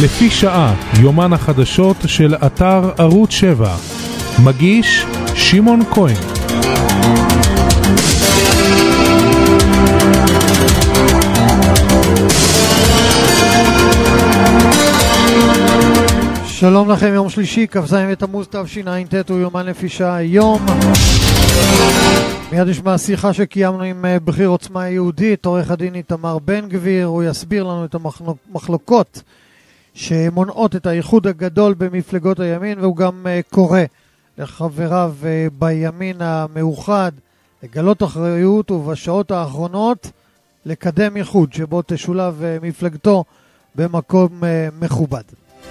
לפי שעה, יומן החדשות של אתר ערוץ 7. מגיש שמעון כהן. שלום לכם, יום שלישי, כ"ז בתמוז תשע"ט, הוא יומן לפי שעה היום. מיד נשמע שיחה שקיימנו עם בכיר עוצמה יהודית, עורך הדין איתמר בן גביר. הוא יסביר לנו את המחלוקות שמונעות את האיחוד הגדול במפלגות הימין, והוא גם קורא לחבריו בימין המאוחד לגלות אחריות ובשעות האחרונות לקדם איחוד שבו תשולב מפלגתו במקום מכובד.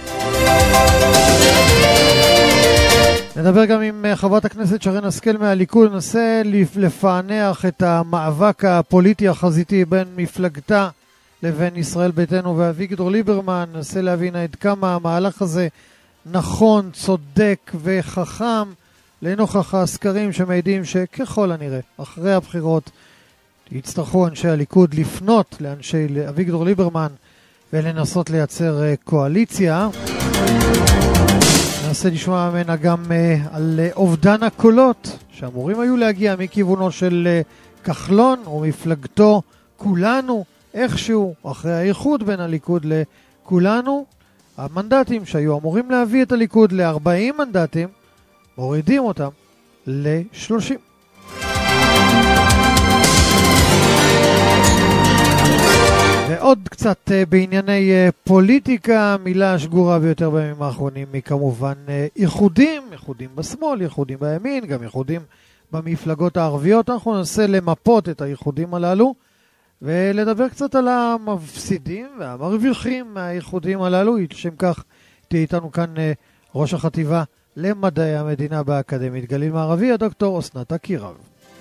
נדבר גם עם חברת הכנסת שרן השכל מהליכוד, ננסה לפענח את המאבק הפוליטי החזיתי בין מפלגתה לבין ישראל ביתנו ואביגדור ליברמן, ננסה להבין עד כמה המהלך הזה נכון, צודק וחכם, לנוכח הסקרים שמעידים שככל הנראה אחרי הבחירות יצטרכו אנשי הליכוד לפנות לאנשי אביגדור ליברמן ולנסות לייצר קואליציה. ננסה לשמוע ממנה גם על אובדן הקולות שאמורים היו להגיע מכיוונו של כחלון ומפלגתו כולנו, איכשהו אחרי האיחוד בין הליכוד לכולנו. המנדטים שהיו אמורים להביא את הליכוד ל-40 מנדטים, מורידים אותם ל-30. ועוד קצת בענייני פוליטיקה, מילה שגורה ביותר בימים האחרונים היא כמובן איחודים, איחודים בשמאל, איחודים בימין, גם איחודים במפלגות הערביות. אנחנו ננסה למפות את האיחודים הללו ולדבר קצת על המפסידים והמרוויחים מהאיחודים הללו. לשם כך תהיה איתנו כאן ראש החטיבה למדעי המדינה באקדמית גליל מערבי, הדוקטור אסנת אקירב.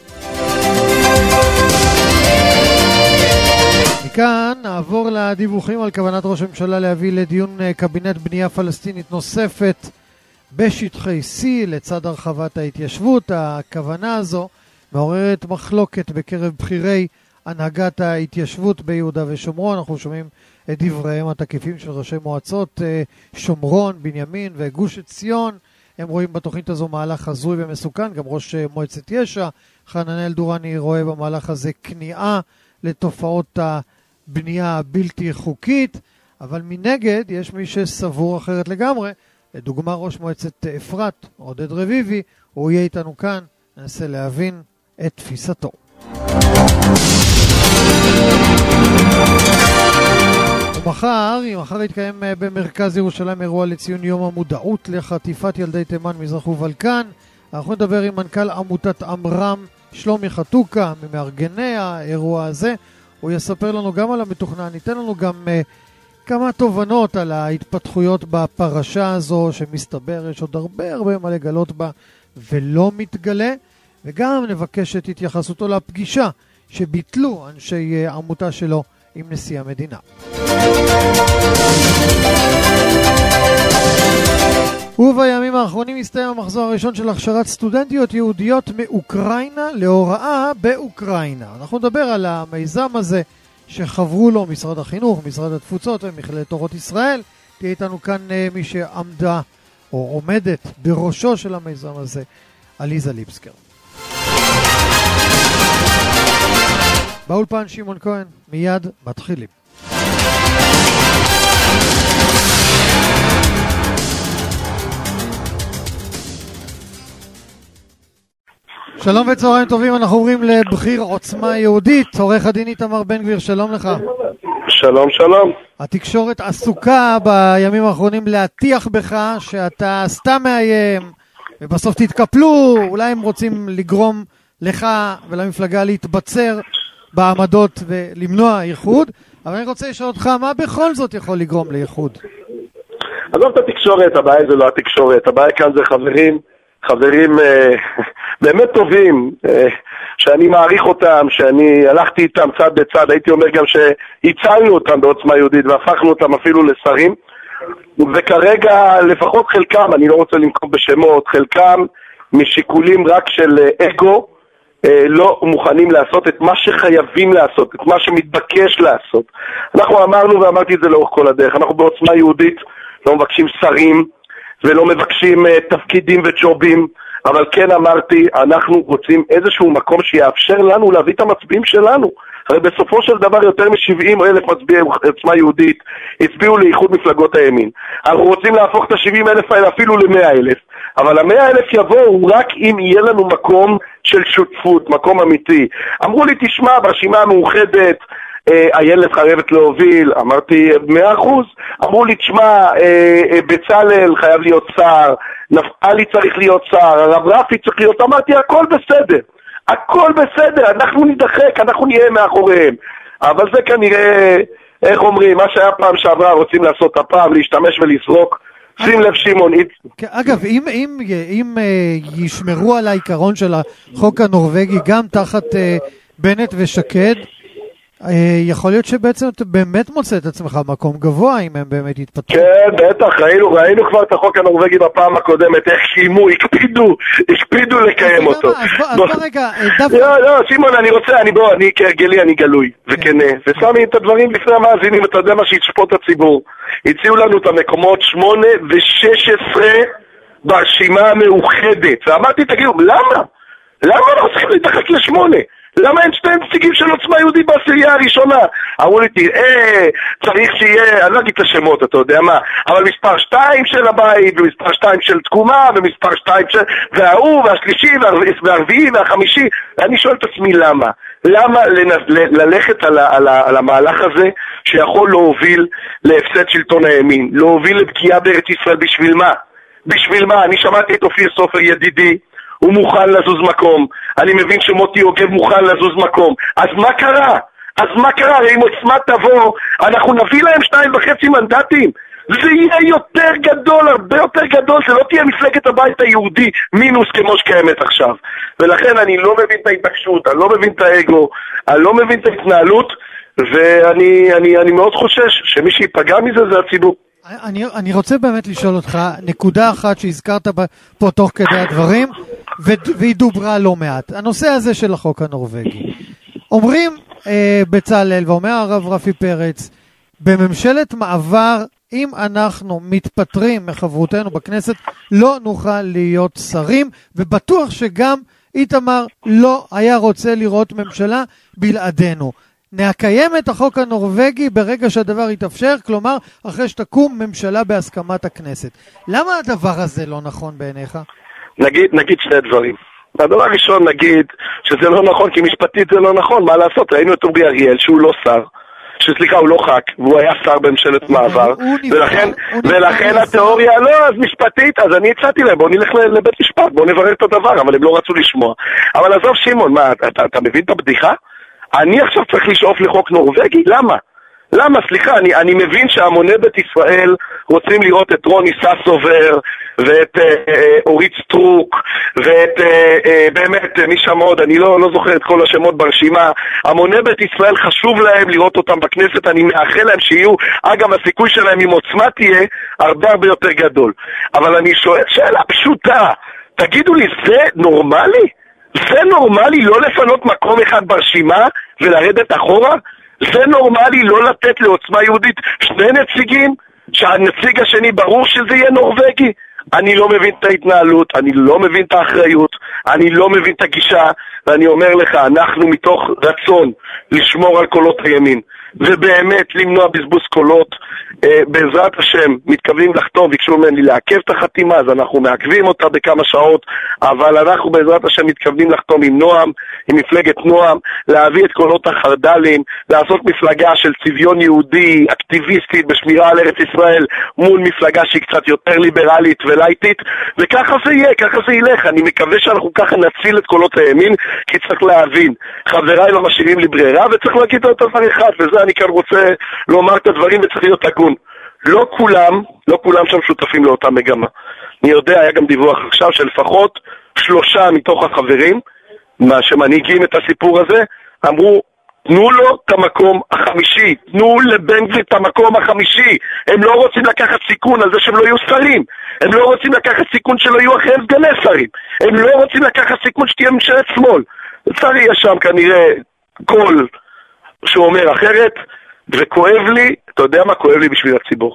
מכאן נעבור לדיווחים על כוונת ראש הממשלה להביא לדיון קבינט בנייה פלסטינית נוספת בשטחי C לצד הרחבת ההתיישבות. הכוונה הזו מעוררת מחלוקת בקרב בכירי הנהגת ההתיישבות ביהודה ושומרון. אנחנו שומעים את דבריהם התקיפים של ראשי מועצות שומרון, בנימין וגוש עציון. הם רואים בתוכנית הזו מהלך הזוי ומסוכן. גם ראש מועצת יש"ע חננאל דורני רואה במהלך הזה כניעה לתופעות הבנייה הבלתי חוקית, אבל מנגד יש מי שסבור אחרת לגמרי. לדוגמה ראש מועצת אפרת, עודד רביבי, הוא יהיה איתנו כאן, ננסה להבין את תפיסתו. ומחר יתקיים במרכז ירושלים אירוע לציון יום המודעות לחטיפת ילדי תימן, מזרח ובלקן. אנחנו נדבר עם מנכ"ל עמותת אמרם, שלומי חתוקה, ממארגני האירוע הזה. הוא יספר לנו גם על המתוכנן, ניתן לנו גם כמה תובנות על ההתפתחויות בפרשה הזו, שמסתבר יש עוד הרבה מה לגלות בה ולא מתגלה, וגם נבקש את התייחסותו לפגישה שביטלו אנשי עמותה שלו עם נשיא המדינה. ובימים האחרונים הסתיים המחזור הראשון של הכשרת סטודנטיות יהודיות מאוקראינה להוראה באוקראינה. אנחנו נדבר על המיזם הזה שחברו לו משרד החינוך, משרד התפוצות ומכללת אורות ישראל. תהיה איתנו כאן מי שעמדה או עומדת בראשו של המיזם הזה, עליזה ליבסקר. באולפן שמעון כהן, מיד מתחילים. שלום וצהריים טובים, אנחנו עוברים לבכיר עוצמה יהודית, עורך הדין איתמר בן גביר, שלום לך. שלום, שלום. התקשורת עסוקה בימים האחרונים להטיח בך שאתה סתם מאיים ובסוף תתקפלו, אולי הם רוצים לגרום לך ולמפלגה להתבצר בעמדות ולמנוע איחוד, אבל אני רוצה לשאול אותך, מה בכל זאת יכול לגרום לאיחוד? עזוב את התקשורת, הבעיה זה לא התקשורת, הבעיה כאן זה חברים באמת טובים, שאני מעריך אותם, שאני הלכתי איתם צד בצד, הייתי אומר גם שהצלנו אותם בעוצמה יהודית והפכנו אותם אפילו לשרים, וכרגע לפחות חלקם, אני לא רוצה לנקוב בשמות, חלקם משיקולים רק של אגו, לא מוכנים לעשות את מה שחייבים לעשות, את מה שמתבקש לעשות. אנחנו אמרנו, ואמרתי את זה לאורך כל הדרך, אנחנו בעוצמה יהודית לא מבקשים שרים ולא מבקשים תפקידים וג'ובים, אבל כן אמרתי, אנחנו רוצים איזשהו מקום שיאפשר לנו להביא את המצביעים שלנו. הרי בסופו של דבר יותר מ-70,000 מצביעי עוצמה יהודית הצביעו לאיחוד מפלגות הימין. אנחנו רוצים להפוך את ה-70,000 האלה אפילו ל-100,000, אבל ה-100,000 יבואו רק אם יהיה לנו מקום של שותפות, מקום אמיתי. אמרו לי, תשמע, ברשימה המאוחדת איילת חייבת להוביל, אמרתי 100%. אמרו לי, תשמע, בצלאל חייב להיות שר, נפתלי צריך להיות שר, הרב רפי צריך להיות, אמרתי, הכל בסדר, הכל בסדר, אנחנו נדחק, אנחנו נהיה מאחוריהם. אבל זה כנראה, איך אומרים, מה שהיה פעם שעברה רוצים לעשות הפעם, להשתמש ולסרוק. שים לב שמעון. אגב, אם ישמרו על העיקרון של החוק הנורווגי גם תחת בנט ושקד, יכול להיות שבעצם אתה באמת מוצא את עצמך מקום גבוה אם הם באמת יתפתחו. כן, בטח, ראינו כבר את החוק הנורווגי בפעם הקודמת, איך שימו, הקפידו לקיים אותו. אז בוא רגע, לא, שימון, אני כהרגלי, אני גלוי וכנה, ושמי את הדברים לפני המאזינים, אתה יודע מה שישפוט הציבור. הציעו לנו את המקומות 8 ו-16 ברשימה המאוחדת, ואמרתי, תגידו, למה לא צריכים להתרחק ל8? למה אין 2 נציגים של עוצמה יהודית בעשירייה הראשונה? אמרו לי, תראה, צריך שיהיה, אני לא אגיד את השמות, אתה יודע מה, אבל מספר 2 של הבית, ומספר 2 של תקומה, ומספר 2 של... וההוא, והשלישי, והרביעי, והחמישי. אני שואל את עצמי למה? למה ללכת על המהלך הזה, שיכול להוביל להפסד שלטון הימין, להוביל לפגיעה בארץ ישראל? בשביל מה? בשביל מה? אני שמעתי את אופיר סופר ידידי, הוא מוכן לזוז מקום, אני מבין שמוטי יוגב מוכן לזוז מקום, אז מה קרה? הרי אם עוצמה תבוא, אנחנו נביא להם 2.5 מנדטים, זה יהיה יותר גדול, הרבה יותר גדול, זה לא תהיה מפלגת הבית היהודי מינוס כמו שקיימת עכשיו. ולכן אני לא מבין את ההתעקשות, אני לא מבין את האגו, אני לא מבין את ההתנהלות, ואני מאוד חושש שמי שיפגע מזה זה הציבור. אני רוצה באמת לשאול אותך נקודה אחת שהזכרת פה תוך כדי הדברים, והיא דוברה לא מעט. הנושא הזה של החוק הנורווגי. אומרים בצלאל ואומר הרב רפי פרץ, בממשלת מעבר, אם אנחנו מתפטרים מחברותנו בכנסת, לא נוכל להיות שרים, ובטוח שגם איתמר לא היה רוצה לראות ממשלה בלעדינו. נקיים את החוק הנורווגי ברגע שהדבר יתאפשר, כלומר אחרי שתקום ממשלה בהסכמת הכנסת. למה הדבר הזה לא נכון בעיניך? נגיד 2 דברים. הדבר הראשון, נגיד שזה לא נכון, כי משפטית זה לא נכון, מה לעשות? ראינו את אורי אריאל שהוא לא שר, הוא לא ח"כ, והוא היה שר בממשלת מעבר, ולכן התיאוריה, לא, אז משפטית, אז אני הצעתי להם, בואו נלך לבית משפט, בואו נברר את הדבר, אבל הם לא רצו לשמוע. אבל עזוב שמעון, מה, אתה מבין את הבדיחה? אני עכשיו צריך לשאוף לחוק נורווגי? למה? סליחה, אני מבין שהמוני בית ישראל רוצים לראות את רוני ססובר ואת אורית סטרוק ואת באמת מי שם עוד, אני לא זוכר את כל השמות ברשימה. המוני בית ישראל חשוב להם לראות אותם בכנסת, אני מאחל להם שיהיו, אגב הסיכוי שלהם עם עוצמה תהיה הרבה יותר גדול. אבל אני שואל שאלה פשוטה, תגידו לי, זה נורמלי? זה נורמלי לא לפנות מקום אחד ברשימה ולרדת אחורה? זה נורמלי לא לתת לעוצמה יהודית 2 נציגים? שהנציג השני ברור שזה יהיה נורווגי? אני לא מבין את ההתנהלות, אני לא מבין את האחריות, אני לא מבין את הגישה, ואני אומר לך, אנחנו מתוך רצון לשמור על קולות הימין, ובאמת למנוע בזבוז קולות, בעזרת השם מתכוונים לחתום, ביקשו ממני לעכב את החתימה, אז אנחנו מעכבים אותה בכמה שעות, אבל אנחנו בעזרת השם מתכוונים לחתום עם נועם, עם מפלגת נועם, להביא את קולות החרד"לים, לעשות מפלגה של צביון יהודי, אקטיביסטית, בשמירה על ארץ ישראל, מול מפלגה שהיא קצת יותר ליברלית ולייטית, וככה זה יהיה, ככה זה ילך. אני מקווה שאנחנו ככה נציל את קולות הימין, כי צריך להבין, חבריי לא משאירים לי ברירה, וצריך להגיד את דבר אחד, וזה אני כאן רוצה לומר את הדברים וצריך להיות הגון. לא כולם שם שותפים לאותה מגמה. אני יודע, היה גם דיווח עכשיו שלפחות 3 מתוך החברים, מה שמנהיגים את הסיפור הזה, אמרו, תנו לו את המקום החמישי, תנו לבן גביר את המקום החמישי. הם לא רוצים לקחת סיכון על זה שהם לא יהיו שרים, הם לא רוצים לקחת סיכון שלא יהיו אחרי סגני שרים, הם לא רוצים לקחת סיכון שתהיה ממשלת שמאל. לצערי יש שם כנראה קול שהוא אומר אחרת, וכואב לי, אתה יודע מה כואב לי בשביל הציבור.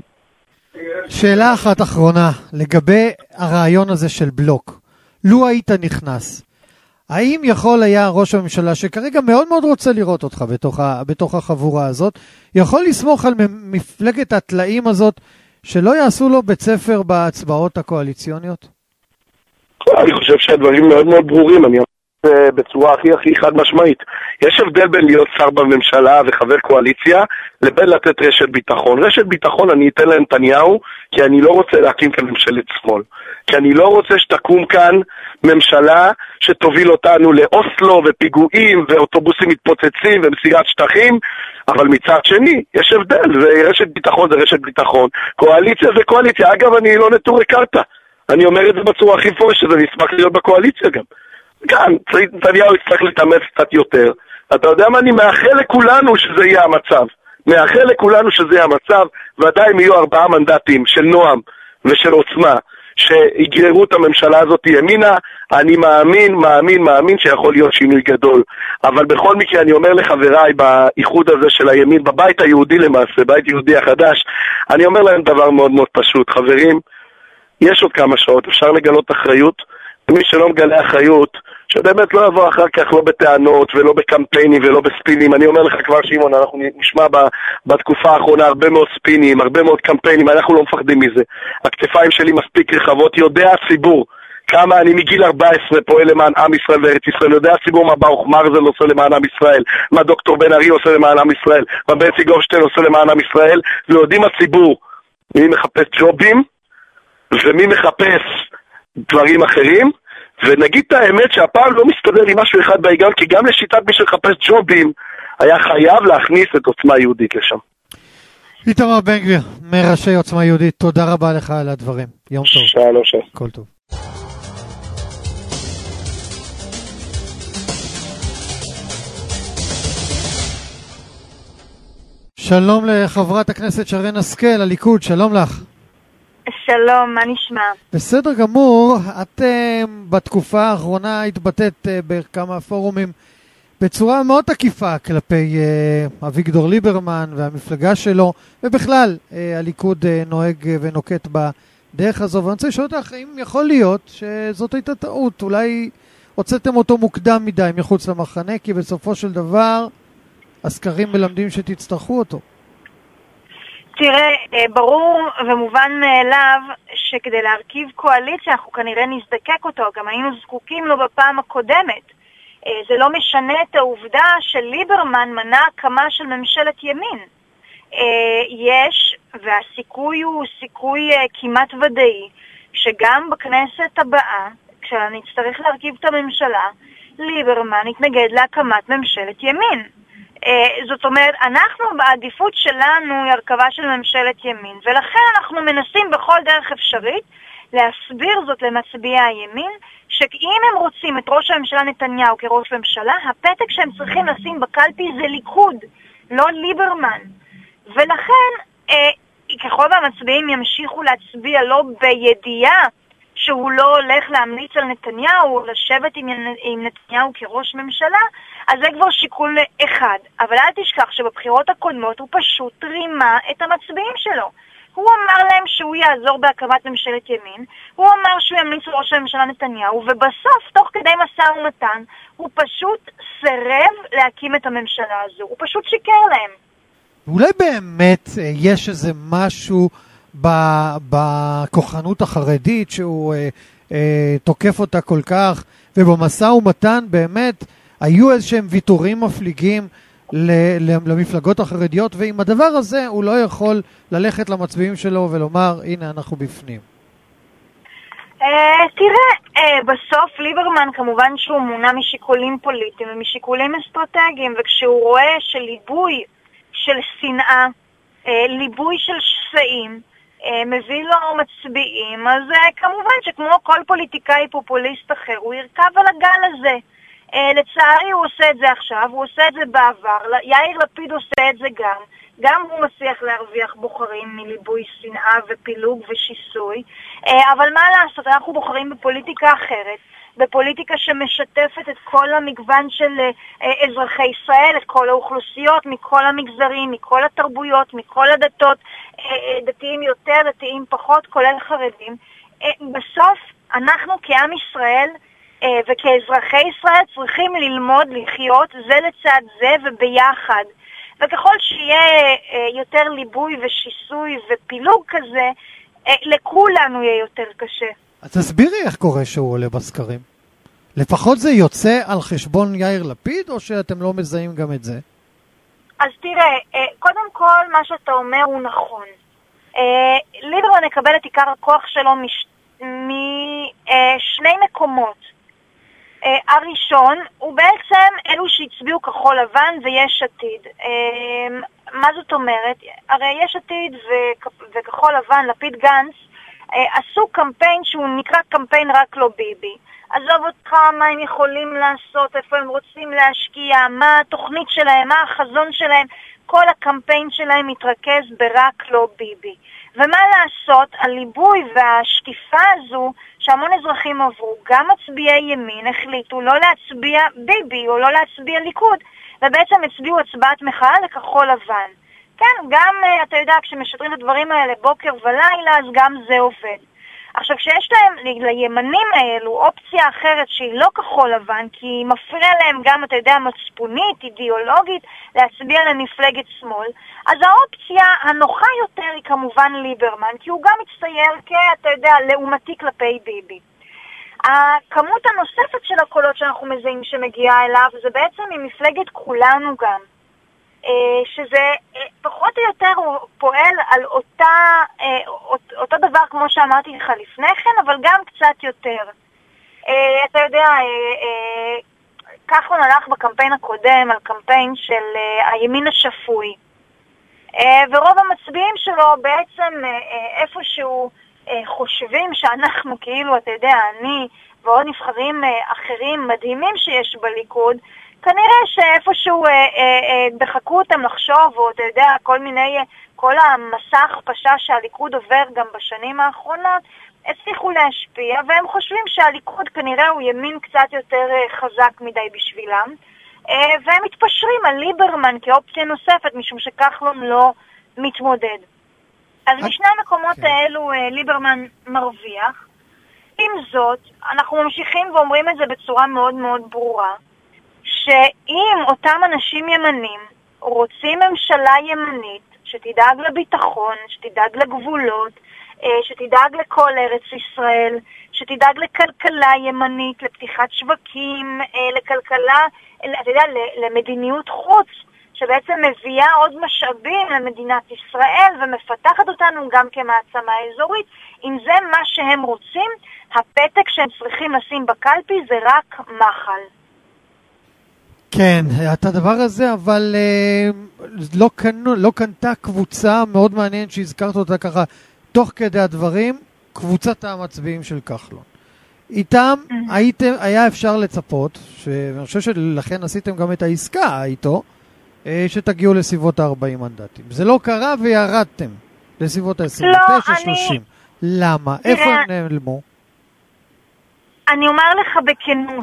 שאלה אחת אחרונה, לגבי הרעיון הזה של בלוק. לו היית נכנס, האם יכול היה ראש הממשלה, שכרגע מאוד מאוד רוצה לראות אותך בתוך החבורה הזאת, יכול לסמוך על מפלגת התלאים הזאת, שלא יעשו לו בית ספר בהצבעות הקואליציוניות? אני חושב שהדברים מאוד מאוד ברורים, אני אומר בצורה הכי חד משמעית. יש הבדל בין להיות שר בממשלה וחבר קואליציה, לבין לתת רשת ביטחון. רשת ביטחון אני אתן לנתניהו, כי אני לא רוצה להקים כאן ממשלת שמאל. כי אני לא רוצה שתקום כאן ממשלה שתוביל אותנו לאוסלו ופיגועים ואוטובוסים מתפוצצים ומסירת שטחים, אבל מצד שני יש הבדל, ורשת ביטחון זה רשת ביטחון, קואליציה זה קואליציה. אגב, אני לא נטורי קרתא, אני אומר את זה בצורה הכי פורשת, אני אשמח להיות בקואליציה גם. גם, נתניהו יצטרך להתאמץ קצת יותר. אתה יודע מה, אני מאחל לכולנו שזה יהיה המצב. מאחל לכולנו שזה יהיה המצב, ועדיין יהיו 4 מנדטים של נועם ושל עוצמה, שיגררו את הממשלה הזאת ימינה. אני מאמין שיכול להיות שינוי גדול. אבל בכל מקרה אני אומר לחבריי באיחוד הזה של הימין, בבית היהודי למעשה, בית יהודי החדש, אני אומר להם דבר מאוד מאוד פשוט. חברים, יש עוד כמה שעות, אפשר לגלות אחריות. מי שלא מגלה אחריות, שבאמת לא יבוא אחר כך לא בטענות ולא בקמפיינים ולא בספינים. אני אומר לך כבר, שמעון, אנחנו נשמע בתקופה האחרונה הרבה מאוד ספינים, הרבה מאוד קמפיינים, אנחנו לא מפחדים מזה. הכתפיים שלי מספיק רחבות, יודע הציבור כמה אני מגיל 14 פועל למען עם ישראל וארץ ישראל, יודע הציבור מה ברוך מרזל עושה למען עם ישראל, מה דוקטור בן ארי עושה למען עם ישראל, מה בנצי גופשטיין עושה למען עם ישראל, ויודעים הציבור מי מחפש ג'ובים ומי מחפש דברים אחרים. ונגיד את האמת שהפעם לא מסתדר עם משהו אחד בהיגיון, כי גם לשיטת מי שחפש ג'ובים היה חייב להכניס את עוצמה יהודית לשם. איתמר בן גביר, מראשי עוצמה יהודית, תודה רבה לך על הדברים. יום טוב. שלום. כל טוב. שלום לחברת הכנסת שרן השכל, הליכוד, שלום לך. שלום, מה נשמע? בסדר גמור, את בתקופה האחרונה התבטאת בכמה פורומים בצורה מאוד תקיפה כלפי אביגדור ליברמן והמפלגה שלו, ובכלל הליכוד נוהג ונוקט בדרך הזו, ואני רוצה לשאול אותך אם יכול להיות שזאת הייתה טעות, אולי הוצאתם אותו מוקדם מדי מחוץ למחנה, כי בסופו של דבר הסקרים מלמדים שתצטרכו אותו. תראה, ברור ומובן מאליו שכדי להרכיב קואליציה אנחנו כנראה נזדקק אותו, גם היינו זקוקים לו בפעם הקודמת. זה לא משנה את העובדה שליברמן מנע הקמה של ממשלת ימין. יש, והסיכוי הוא סיכוי כמעט ודאי, שגם בכנסת הבאה, כשנצטרך להרכיב את הממשלה, ליברמן יתנגד להקמת ממשלת ימין. זאת אומרת, אנחנו בעדיפות שלנו היא הרכבה של ממשלת ימין, ולכן אנחנו מנסים בכל דרך אפשרית להסביר זאת למצביעי הימין, שאם הם רוצים את ראש הממשלה נתניהו כראש ממשלה, הפתק שהם צריכים לשים בקלפי זה ליכוד, לא ליברמן. ולכן, ככל והמצביעים ימשיכו להצביע לא בידיעה שהוא לא הולך להמליץ על נתניהו, לשבת עם נתניהו כראש ממשלה, אז זה כבר שיקול אחד. אבל אל תשכח שבבחירות הקודמות הוא פשוט רימה את המצביעים שלו. הוא אמר להם שהוא יעזור בהקמת ממשלת ימין, הוא אמר שהוא ימליץ על ראש הממשלה נתניהו, ובסוף, תוך כדי משא ומתן, הוא פשוט סירב להקים את הממשלה הזו. הוא פשוט שיקר להם. אולי באמת יש איזה משהו בכוחנות החרדית שהוא תוקף אותה כל כך, ובמשא ומתן באמת היו איזשהם ויתורים מפליגים למפלגות החרדיות, ועם הדבר הזה הוא לא יכול ללכת למצביעים שלו ולומר הנה אנחנו בפנים. תראה, בסוף ליברמן כמובן שהוא מונע משיקולים פוליטיים ומשיקולים אסטרטגיים, וכשהוא רואה שליבוי של שנאה, ליבוי של שסעים מביא לו מצביעים, אז כמובן שכמו כל פוליטיקאי פופוליסט אחר הוא ירכב על הגל הזה. לצערי הוא עושה את זה עכשיו, הוא עושה את זה בעבר, יאיר לפיד עושה את זה גם הוא מצליח להרוויח בוחרים מליבוי שנאה ופילוג ושיסוי, אבל מה לעשות, אנחנו בוחרים בפוליטיקה אחרת, בפוליטיקה שמשתפת את כל המגוון של אזרחי ישראל, את כל האוכלוסיות, מכל המגזרים, מכל התרבויות, מכל הדתות, דתיים יותר, דתיים פחות, כולל חרדים. בסוף אנחנו כעם ישראל וכאזרחי ישראל צריכים ללמוד לחיות זה לצד זה וביחד. וככל שיהיה יותר ליבוי ושיסוי ופילוג כזה, לכולנו יהיה יותר קשה. אז תסבירי איך קורה שהוא עולה בסקרים. לפחות זה יוצא על חשבון יאיר לפיד, או שאתם לא מזהים גם את זה? אז תראה, קודם כל מה שאתה אומר הוא נכון. ליברמן יקבל את עיקר הכוח שלו משני מקומות. הראשון הוא בעצם אלו שהצביעו כחול לבן ויש עתיד. מה זאת אומרת? הרי יש עתיד וכחול לבן, לפיד גנץ, עשו קמפיין שהוא נקרא קמפיין רק לא ביבי. עזוב אותך, מה הם יכולים לעשות, איפה הם רוצים להשקיע, מה התוכנית שלהם, מה החזון שלהם. כל הקמפיין שלהם מתרכז ברק לא ביבי. ומה לעשות, הליבוי והשקיפה הזו שהמון אזרחים עברו, גם מצביעי ימין החליטו לא להצביע ביבי או לא להצביע ליכוד, ובעצם הצביעו הצבעת מחאה לכחול לבן. כן, גם אתה יודע, כשמשדרים את הדברים האלה בוקר ולילה, אז גם זה עובד. עכשיו, כשיש להם, לימנים האלו, אופציה אחרת שהיא לא כחול לבן, כי היא מפריעה להם גם, אתה יודע, מצפונית, אידיאולוגית, להצביע למפלגת שמאל, אז האופציה הנוחה יותר היא כמובן ליברמן, כי הוא גם מצטייר אתה יודע, לעומתי כלפי ביבי. הכמות הנוספת של הקולות שאנחנו מזהים שמגיעה אליו, זה בעצם ממפלגת כולנו גם. שזה פחות או יותר הוא פועל על אותו דבר כמו שאמרתי לך לפני כן, אבל גם קצת יותר. אתה יודע, כחלון הלך בקמפיין הקודם על קמפיין של הימין השפוי, ורוב המצביעים שלו בעצם איפשהו חושבים שאנחנו כאילו, אתה יודע, אני ועוד נבחרים אחרים מדהימים שיש בליכוד, כנראה שאיפשהו דחקו אותם לחשוב, או אתה יודע, כל המסע הכפשה שהליכוד עובר גם בשנים האחרונות, הצליחו להשפיע, והם חושבים שהליכוד כנראה הוא ימין קצת יותר חזק מדי בשבילם, והם מתפשרים על ליברמן כאופציה נוספת, משום שכחלון לא מתמודד. אז בשני המקומות האלו ליברמן מרוויח. עם זאת, אנחנו ממשיכים ואומרים את זה בצורה מאוד מאוד ברורה, שאם אותם אנשים ימנים רוצים ממשלה ימנית שתדאג לביטחון, שתדאג לגבולות, שתדאג לכל ארץ ישראל, שתדאג לכלכלה ימנית, לפתיחת שווקים, לכלכלה, אתה יודע, למדיניות חוץ, שבעצם מביאה עוד משאבים למדינת ישראל ומפתחת אותנו גם כמעצמה אזורית. אם זה מה שהם רוצים, הפתק שהם צריכים לשים בקלפי זה רק מחל. כן, את הדבר הזה, אבל לא קנתה קבוצה מאוד מעניינת שהזכרת אותה ככה תוך כדי הדברים, קבוצת המצביעים של כחלון. איתם היה אפשר לצפות, ואני חושב שלכן עשיתם גם את העסקה איתו, שתגיעו לסביבות ה-40 מנדטים. זה לא קרה וירדתם לסביבות ה-29-30. למה? איפה הם נעלמו? אני אומר לך בכנות,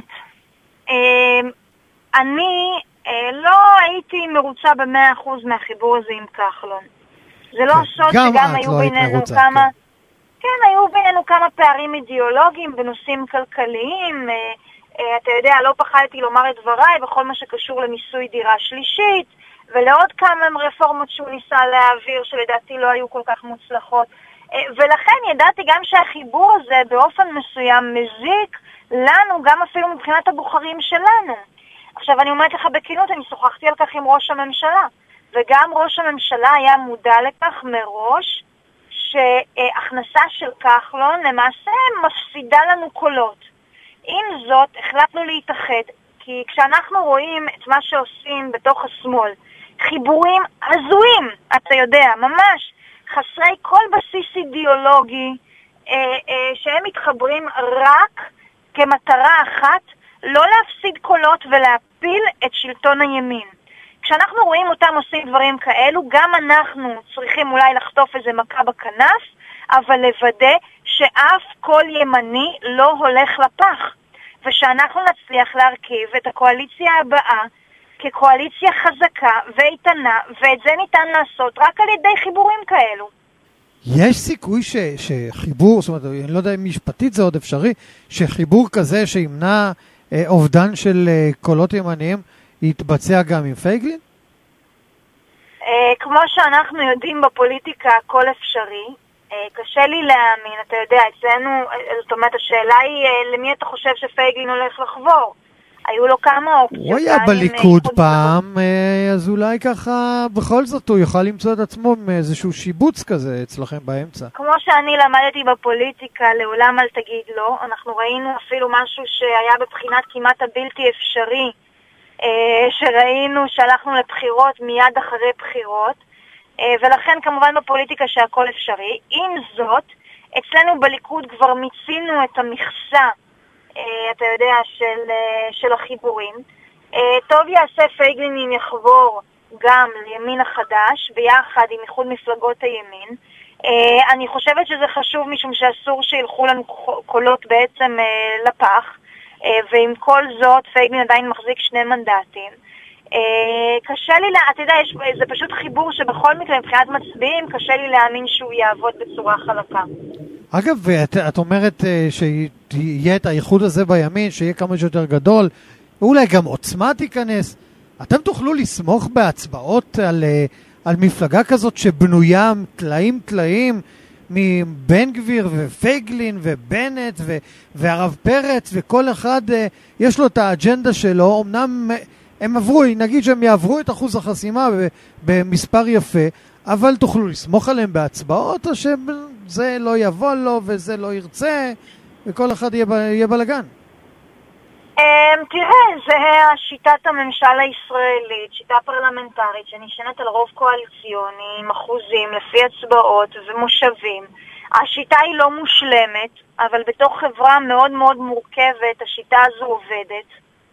אני לא הייתי מרוצה ב100% מהחיבור הזה עם כחלון. זה לא סוד שגם היו בינינו כמה... כן, היו בינינו כמה פערים אידיאולוגיים בנושאים כלכליים. אתה יודע, לא פחדתי לומר את דבריי בכל מה שקשור למיסוי דירה שלישית, ולעוד כמה רפורמות שהוא ניסה להעביר שלדעתי לא היו כל כך מוצלחות. ולכן ידעתי גם שהחיבור הזה באופן מסוים מזיק לנו, גם אפילו מבחינת הבוחרים שלנו. עכשיו אני אומרת לך בכנות, אני שוחחתי על כך עם ראש הממשלה, וגם ראש הממשלה היה מודע לכך מראש, שהכנסה של כחלון למעשה מפסידה לנו קולות. עם זאת, החלטנו להתאחד, כי כשאנחנו רואים את מה שעושים בתוך השמאל, חיבורים הזויים, אתה יודע, ממש חסרי כל בסיס אידיאולוגי, שהם מתחברים רק כמטרה אחת, לא להפסיד קולות ולהפיל את שלטון הימין. כשאנחנו רואים אותם עושים דברים כאלו, גם אנחנו צריכים אולי לחטוף איזה מכה בכנף, אבל לוודא שאף כל ימני לא הולך לפח. ושאנחנו נצליח להרכיב את הקואליציה הבאה כקואליציה חזקה ואיתנה, ואת זה ניתן לעשות רק על ידי חיבורים כאלו. יש סיכוי שחיבור, זאת אומרת, אני לא יודע אם משפטית זה עוד אפשרי, שחיבור כזה שימנע אובדן של קולות ימניים יתבצע גם עם פייגלין? כמו שאנחנו יודעים בפוליטיקה הכל אפשרי, קשה לי להאמין, אתה יודע, אצלנו, זאת אומרת, השאלה היא למי אתה חושב שפייגלין הולך לחבור? היו לו כמה אופציות. הוא היה בליכוד פעם, אז אולי ככה, בכל זאת הוא יוכל למצוא את עצמו מאיזשהו שיבוץ כזה אצלכם באמצע. כמו שאני למדתי בפוליטיקה, לעולם אל תגיד לא, אנחנו ראינו אפילו משהו שהיה בבחינת כמעט הבלתי אפשרי, שראינו שהלכנו לבחירות מיד אחרי בחירות, ולכן כמובן בפוליטיקה שהכל אפשרי. עם זאת, אצלנו בליכוד כבר מיצינו את המכסה, אתה יודע, של החיבורים. טוב יעשה פייגלין אם יחבור גם לימין החדש, ביחד עם איחוד מפלגות הימין. אני חושבת שזה חשוב משום שאסור שילכו לנו קולות בעצם לפח, ועם כל זאת פייגלין עדיין מחזיק 2 מנדטים. קשה לי, אתה יודע, זה פשוט חיבור שבכל מקרה מבחינת מצביעים קשה לי להאמין שהוא יעבוד בצורה חלקה. אגב, את אומרת שיהיה את האיחוד הזה בימין, שיהיה כמה שיותר גדול, ואולי גם עוצמה תיכנס. אתם תוכלו לסמוך בהצבעות על מפלגה כזאת שבנויה טלאים מבן גביר ופייגלין ובנט והרב פרץ, וכל אחד יש לו את האג'נדה שלו. אמנם הם עברו, נגיד שהם יעברו את אחוז החסימה במספר יפה, אבל תוכלו לסמוך עליהם בהצבעות, או שזה לא יבוא לו וזה לא ירצה, וכל אחד יהיה בלגן? תראה, זה שיטת הממשל הישראלית, שיטה פרלמנטרית שנשענת על רוב קואליציוני עם אחוזים לפי הצבעות ומושבים. השיטה היא לא מושלמת, אבל בתוך חברה מאוד מאוד מורכבת השיטה הזו עובדת.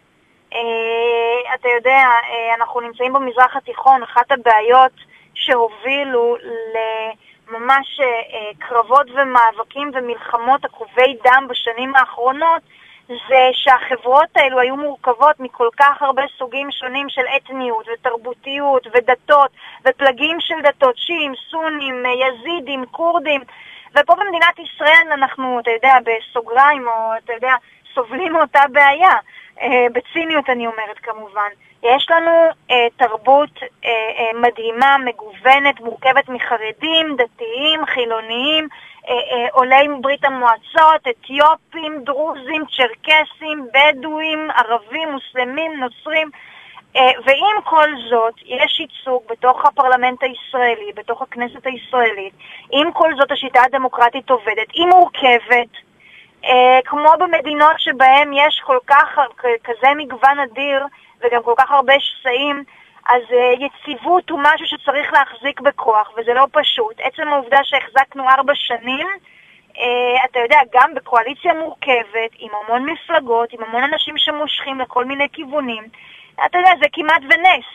אתה יודע, אנחנו נמצאים במזרח התיכון, אחת הבעיות שהובילו לממש קרבות ומאבקים ומלחמות עקובי דם בשנים האחרונות, זה שהחברות האלו היו מורכבות מכל כך הרבה סוגים שונים של אתניות ותרבותיות ודתות ופלגים של דתות, שיעים, סונים, יזידים, קורדים, ופה במדינת ישראל אנחנו, אתה יודע, בסוגריים או אתה יודע, סובלים מאותה בעיה, בציניות אני אומרת כמובן. יש לנו תרבות מדהימה, מגוונת, מורכבת מחרדים, דתיים, חילוניים, עולי ברית המועצות, אתיופים, דרוזים, צ'רקסים, בדואים, ערבים, מוסלמים, נוצרים, ועם כל זאת יש ייצוג בתוך הפרלמנט הישראלי, בתוך הכנסת הישראלית. עם כל זאת השיטה הדמוקרטית עובדת, היא מורכבת, כמו במדינות שבהם יש כל כך כזה מגוון אדיר וגם כל כך הרבה שסעים, אז יציבות הוא משהו שצריך להחזיק בכוח, וזה לא פשוט. עצם העובדה שהחזקנו 4 שנים, אתה יודע, גם בקואליציה מורכבת, עם המון מפלגות, עם המון אנשים שמושכים לכל מיני כיוונים, אתה יודע, זה כמעט ונס.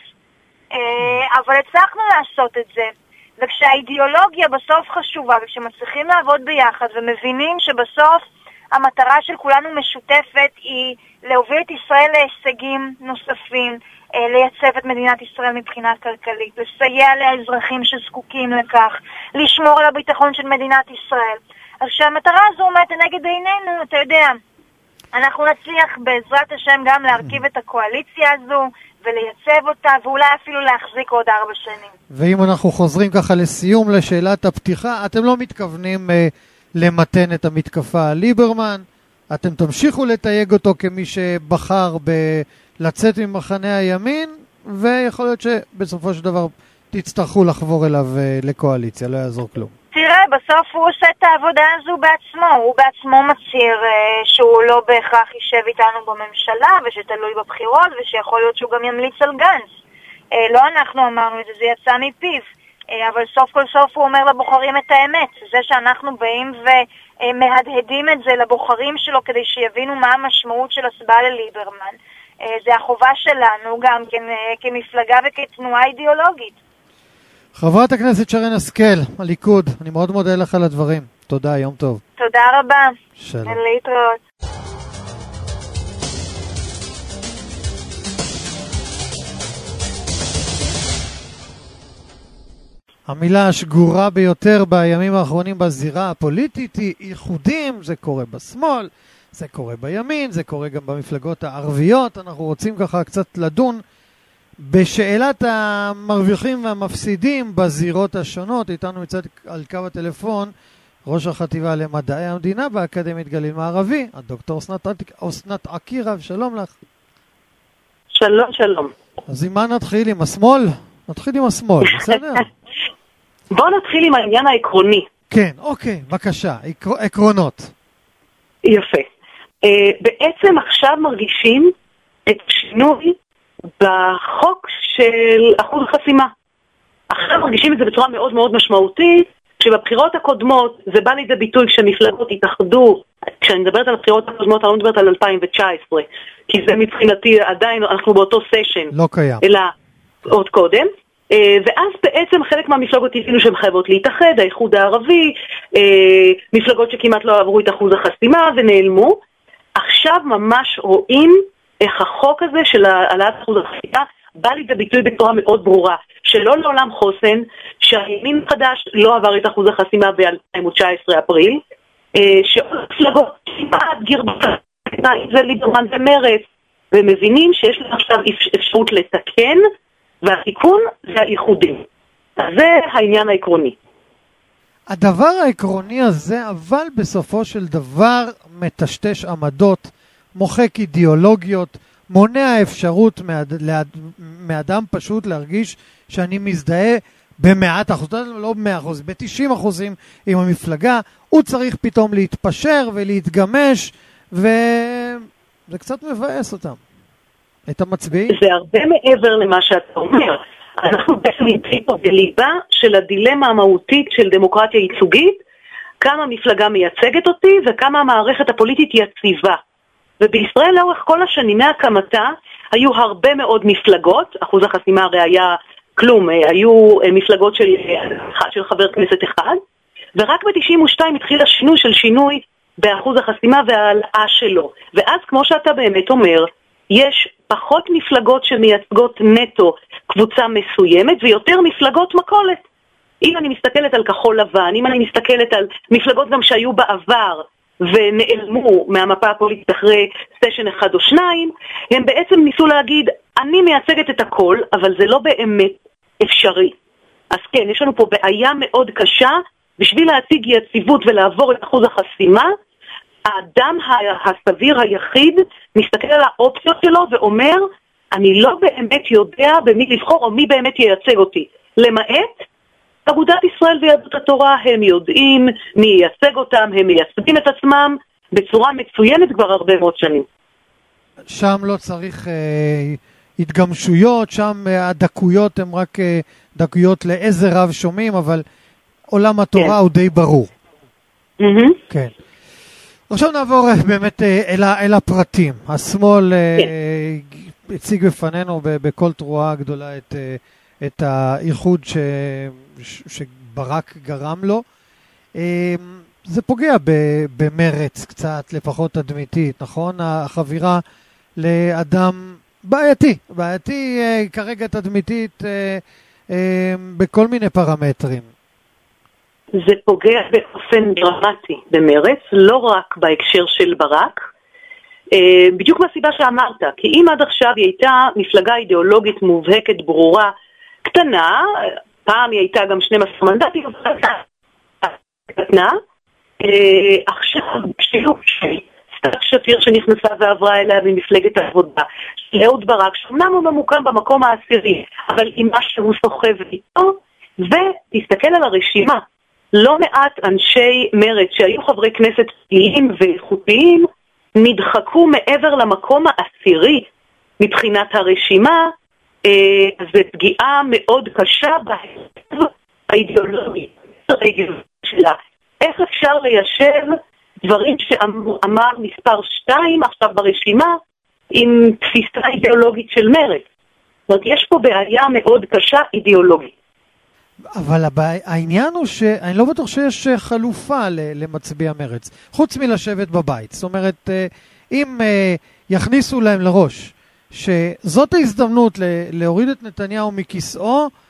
אבל הצלחנו לעשות את זה, וכשהאידיאולוגיה בסוף חשובה, וכשמצליחים לעבוד ביחד, ומבינים שבסוף המטרה של כולנו משותפת היא להוביל את ישראל להישגים נוספים, לייצב את מדינת ישראל מבחינה כלכלית, לסייע לאזרחים שזקוקים לכך, לשמור על הביטחון של מדינת ישראל. אז כשהמטרה הזו עומדת נגד עינינו, אתה יודע, אנחנו נצליח בעזרת השם גם להרכיב את הקואליציה הזו ולייצב אותה, ואולי אפילו להחזיק עוד 4 שנים. ואם אנחנו חוזרים ככה לסיום לשאלת הפתיחה, אתם לא מתכוונים למתן את המתקפה על ליברמן? אתם תמשיכו לתייג אותו כמי שבחר לצאת ממחנה הימין, ויכול להיות שבסופו של דבר תצטרכו לחבור אליו לקואליציה, לא יעזור כלום. תראה, בסוף הוא עושה את העבודה הזו בעצמו, הוא בעצמו מצהיר שהוא לא בהכרח יישב איתנו בממשלה, ושתלוי בבחירות, ושיכול להיות שהוא גם ימליץ על גנץ. לא אנחנו אמרנו את זה, זה יצא מפיו, אבל סוף כל סוף הוא אומר לבוחרים את האמת. זה שאנחנו באים ומהדהדים את זה לבוחרים שלו כדי שיבינו מה המשמעות של הצבעה לליברמן, זה החובה שלנו גם כמפלגה וכתנועה אידיאולוגית. חברת הכנסת שרן השכל, הליכוד, אני מאוד מודה לך על הדברים. תודה, יום טוב. תודה רבה. שלום. להתראות. המילה השגורה ביותר בימים האחרונים בזירה הפוליטית היא איחודים, זה קורה בשמאל, זה קורה בימין, זה קורה גם במפלגות הערביות. אנחנו רוצים ככה קצת לדון בשאלת המרוויחים והמפסידים בזירות השונות. איתנו מצד על קו הטלפון ראש החטיבה למדעי המדינה באקדמית גליל מערבי, הדוקטור אסנת עקירב, שלום לך. שלום, שלום. אז עם מה נתחיל? עם השמאל? נתחיל עם השמאל, בסדר? בואו נתחיל עם העניין העקרוני. כן, אוקיי, בבקשה, עקרונות. יפה. בעצם עכשיו מרגישים את שינוי בחוק של אחוז החסימה. עכשיו מרגישים את זה בצורה מאוד מאוד משמעותית, שבבחירות הקודמות זה בא לידי ביטוי כשמפלגות התאחדו. כשאני מדברת על הבחירות הקודמות, אני לא מדברת על 2019, כי זה מבחינתי עדיין, אנחנו באותו סשן. לא קיים. אלא עוד קודם. ואז בעצם חלק מהמפלגות הבינו שהן חייבות להתאחד, האיחוד הערבי, מפלגות שכמעט לא עברו את אחוז החסימה ונעלמו. עכשיו ממש רואים איך החוק הזה של העלאת אחוז החסימה בא לידי ביטוי בצורה מאוד ברורה, שלא לעולם חוסן, שהימין חדש לא עבר את אחוז החסימה ב-2019 אפריל, שעוד מפלגות כמעט גרבתה, זה ליברמן ומרץ, ומבינים שיש להם עכשיו אפשרות לתקן, והתיקון זה האיחודים. זה העניין העקרוני. הדבר העקרוני הזה, אבל בסופו של דבר מטשטש עמדות, מוחק אידיאולוגיות, מונע אפשרות מאדם פשוט להרגיש שאני מזדהה ב100%, לא ב100%, ב90% עם המפלגה. הוא צריך פתאום להתפשר ולהתגמש, וזה קצת מבאס אותם. את המצביעים? זה הרבה מעבר למה שאתה אומר. אנחנו בעצם נמצאים פה בליבה של הדילמה המהותית של דמוקרטיה ייצוגית, כמה מפלגה מייצגת אותי וכמה המערכת הפוליטית יציבה. ובישראל לאורך כל השנים מהקמתה היו הרבה מאוד מפלגות, אחוז החסימה הרי היה כלום, היו מפלגות של חבר כנסת אחד, ורק ב-92 התחיל השינוי של שינוי באחוז החסימה והעלאה שלו. ואז כמו שאתה באמת אומר, יש פחות מפלגות שמייצגות נטו קבוצה מסוימת ויותר מפלגות מכולת. אם אני מסתכלת על כחול לבן, אם אני מסתכלת על מפלגות גם שהיו בעבר ונעלמו מהמפה הפוליטית אחרי סשן אחד או שניים, הם בעצם ניסו להגיד, אני מייצגת את הכל, אבל זה לא באמת אפשרי. אז כן, יש לנו פה בעיה מאוד קשה, בשביל להציג יציבות ולעבור את אחוז החסימה, האדם הסביר היחיד מסתכל על האופציות שלו ואומר, אני לא באמת יודע במי לבחור או מי באמת ייצג אותי. למעט אגודת ישראל ויהדות התורה, הם יודעים מי ייצג אותם, הם מייצגים את עצמם בצורה מצוינת כבר הרבה מאוד שנים. שם לא צריך התגמשויות, שם הדקויות הן רק דקויות לאיזה רב שומעים, אבל עולם התורה כן. הוא די ברור. כן. עכשיו נעבור באמת אל הפרטים. השמאל הציג בפנינו בכל תרועה גדולה את האיחוד שברק גרם לו. זה פוגע במרץ קצת, לפחות תדמיתית, נכון? החבירה לאדם בעייתי כרגע תדמיתית בכל מיני פרמטרים. זה פוגע באופן דרמטי במרץ, לא רק בהקשר של ברק, בדיוק מהסיבה שאמרת, כי אם עד עכשיו היא הייתה מפלגה אידיאולוגית מובהקת, ברורה, קטנה, פעם היא הייתה גם 12 מנדטים, קטנה, עכשיו שילוב של סתיו שפיר שנכנסה ועברה אליה ממפלגת העבודה, אהוד ברק, שאומנם הוא ממוקם במקום העשירי, אבל עם מה שהוא סוחב איתו, ותסתכל על הרשימה, לא מעט אנשי מרץ שהיו חברי כנסת פעילים ואיכותיים נדחקו מעבר למקום העשירי מבחינת הרשימה. זה פגיעה מאוד קשה באידיאולוגיה שלה. איך אפשר ליישב דברים שאמר מספר 2 עכשיו ברשימה עם תפיסה אידיאולוגית של מרץ? זאת אומרת, יש פה בעיה מאוד קשה אידיאולוגית. אבל העניין הוא שאני לא בטוח שיש חלופה למצביע מרץ, חוץ מלשבת בבית. זאת אומרת, אם יכניסו להם לראש שזאת ההזדמנות להוריד את נתניהו מכיסאו,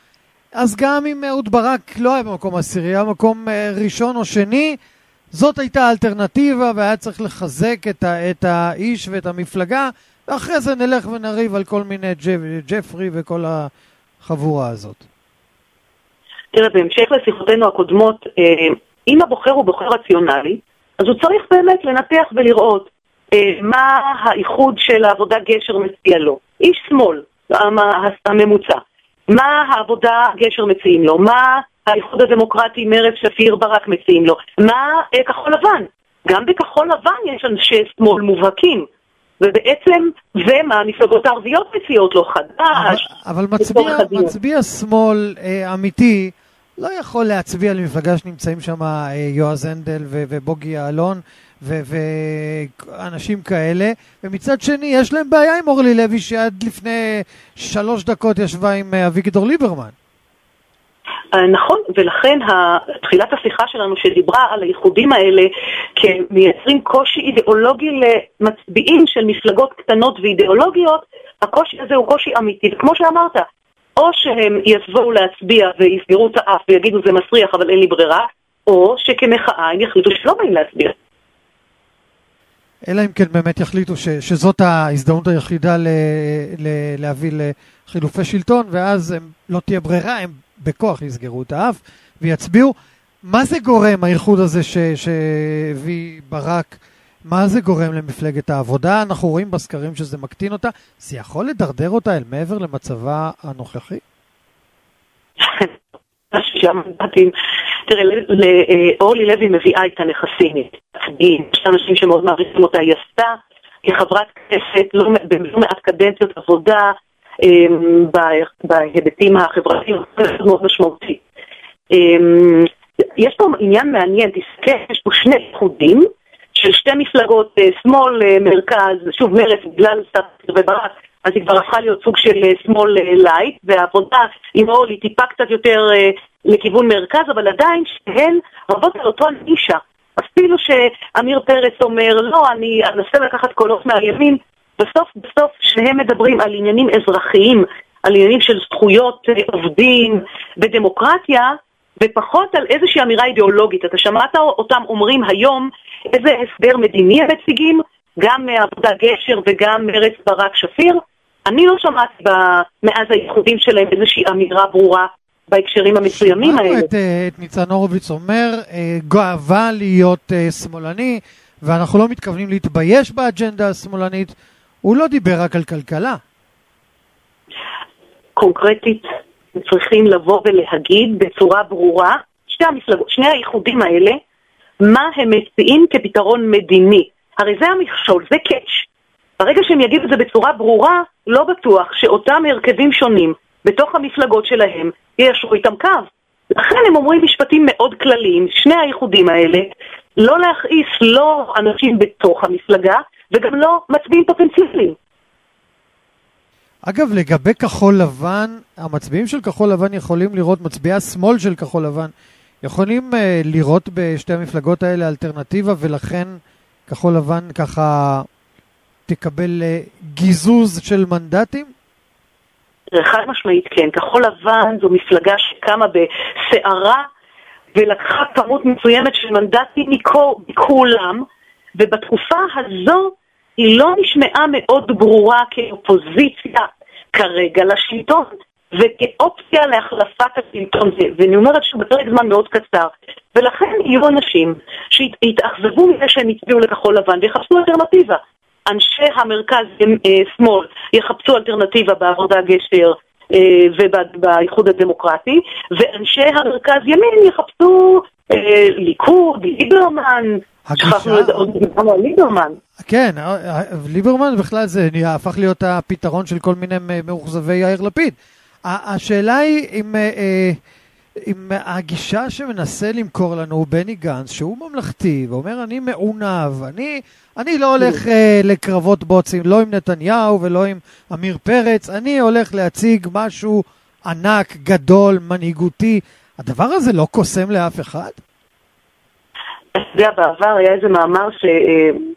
אז גם אם אהוד ברק לא היה במקום עשירי, היה במקום ראשון או שני, זאת הייתה האלטרנטיבה, והיה צריך לחזק את האיש ואת המפלגה, ואחרי זה נלך ונריב על כל מיני ג'פרי וכל החבורה הזאת. תראה, בהמשך לשיחותינו הקודמות, אם הבוחר הוא בוחר רציונלי, אז הוא צריך באמת לנתח ולראות מה האיחוד של העבודה גשר מציע לו. איש שמאל, הממוצע. מה העבודה גשר מציעים לו? מה האיחוד הדמוקרטי, מרצ, שפיר, ברק מציעים לו? מה כחול לבן? גם בכחול לבן יש אנשי שמאל מובהקים. ובעצם, ומה המפלגות הערביות מציעות לו? חדש. אבל מצביע שמאל אמיתי לא יכול להצביע למפלגה שנמצאים שם יועז הנדל ובוגי יעלון ואנשים כאלה, ומצד שני יש להם בעיה עם אורלי לוי שעד לפני 3 דקות ישבה עם אביגדור ליברמן. נכון, ולכן תחילת השיחה שלנו שדיברה על הייחודים האלה כמייצרים קושי אידיאולוגי למצביעים של מפלגות קטנות ואידיאולוגיות, הקושי הזה הוא קושי אמיתי, וכמו שאמרת, או שהם יסבואו להצביע ויסגרו את האף ויגידו זה מסריח אבל אין לי ברירה, או שכמחאה הם יחליטו שלא באים להצביע. אלא אם כן באמת יחליטו שזאת ההזדמנות היחידה להביא לחילופי שלטון, ואז לא תהיה ברירה, הם בכוח יסגרו את האף ויצביעו. מה זה גורם, האיחוד הזה שהביא ברק, מה זה גורם למפלגת העבודה? אנחנו רואים בסקרים שזה מקטין אותה. זה יכול לדרדר אותה אל מעבר למצבה הנוכחי? תראה, אורלי לוי מביאה את הנכסים, יש אנשים שמאוד מעריכים אותה, היא עשתה כחברת כנסת, לא מעט קדנציות עבודה בהיבטים החברתיים, מאוד משמעותי. יש פה עניין מעניין, תסתכל, יש פה 2 איחודים של 2 מפלגות, שמאל, מרכז, שוב מרצ, בגלל סטארט וברק, אז היא כבר הפכה להיות סוג של שמאל לייט, והעבודה עם אורלי טיפה קצת יותר לכיוון מרכז, אבל עדיין שהן רבות על אותו נישה. אפילו שאמיר פרץ אומר, לא, אני אנסה לקחת קולות מהימין, בסוף שניהם מדברים על עניינים אזרחיים, על עניינים של זכויות עובדים ודמוקרטיה, ופחות על איזושהי אמירה אידיאולוגית. אתה שמעת אותם אומרים היום איזה הסדר מדיני הם מציגים, גם עבודה גשר וגם מרצ ברק שפיר. אני לא שמעתי מאז הייחודים שלהם איזושהי אמירה ברורה בהקשרים המסוימים האלה. שמענו את ניצן הורוביץ אומר, גאווה להיות שמאלני, ואנחנו לא מתכוונים להתבייש באג'נדה השמאלנית. הוא לא דיבר רק על כלכלה. קונקרטית, צריכים לבוא ולהגיד בצורה ברורה, שני הייחודים האלה, מה הם מציעים כפתרון מדיני. הרי זה המכשול, זה קאץ'. ברגע שהם יגידו את זה בצורה ברורה, לא בטוח שאותם הרכבים שונים בתוך המפלגות שלהם יישרו איתם קו. לכן הם אומרים משפטים מאוד כלליים, 2 הייחודים האלה, לא להכעיס לא אנשים בתוך המפלגה, וגם לא מצביעים פוטנציאליים. אגב, לגבי כחול לבן, המצביעים של כחול לבן יכולים לראות, מצביעי השמאל של כחול לבן, יכולים לראות בשתי המפלגות האלה אלטרנטיבה, ולכן כחול לבן ככה תקבל גיזוז של מנדטים? חד משמעית כן. כחול לבן זו מפלגה שקמה בסערה, ולקחה כמות מסוימת של מנדטים מכולם, ובתקופה הזו היא לא נשמעה מאוד ברורה כאופוזיציה כרגע לשלטון, וכאופציה להחלפת השלטון, ואני אומרת שבפרק זמן מאוד קצר, ולכן יהיו אנשים שהתאכזבו מזה שהם הצביעו לכחול לבן ויחפשו אלטרנטיבה. אנשי המרכז שמאל יחפשו אלטרנטיבה בעבודה גשר ובאיחוד הדמוקרטי, ואנשי המרכז ימין יחפשו ליכוד, ליברמן, שכחנו עוד ליברמן. כן, ליברמן בכלל זה הפך להיות הפתרון של כל מיני מאוכזבי יאיר לפיד. השאלה היא אם הגישה שמנסה למכור לנו בני גנץ, שהוא ממלכתי ואומר אני מעונב, אני לא הולך לקרבות בוצים, לא עם נתניהו ולא עם אמיר פרץ, אני הולך להציג משהו ענק, גדול, מנהיגותי. הדבר הזה לא קוסם לאף אחד? אתה יודע, בעבר היה איזה מאמר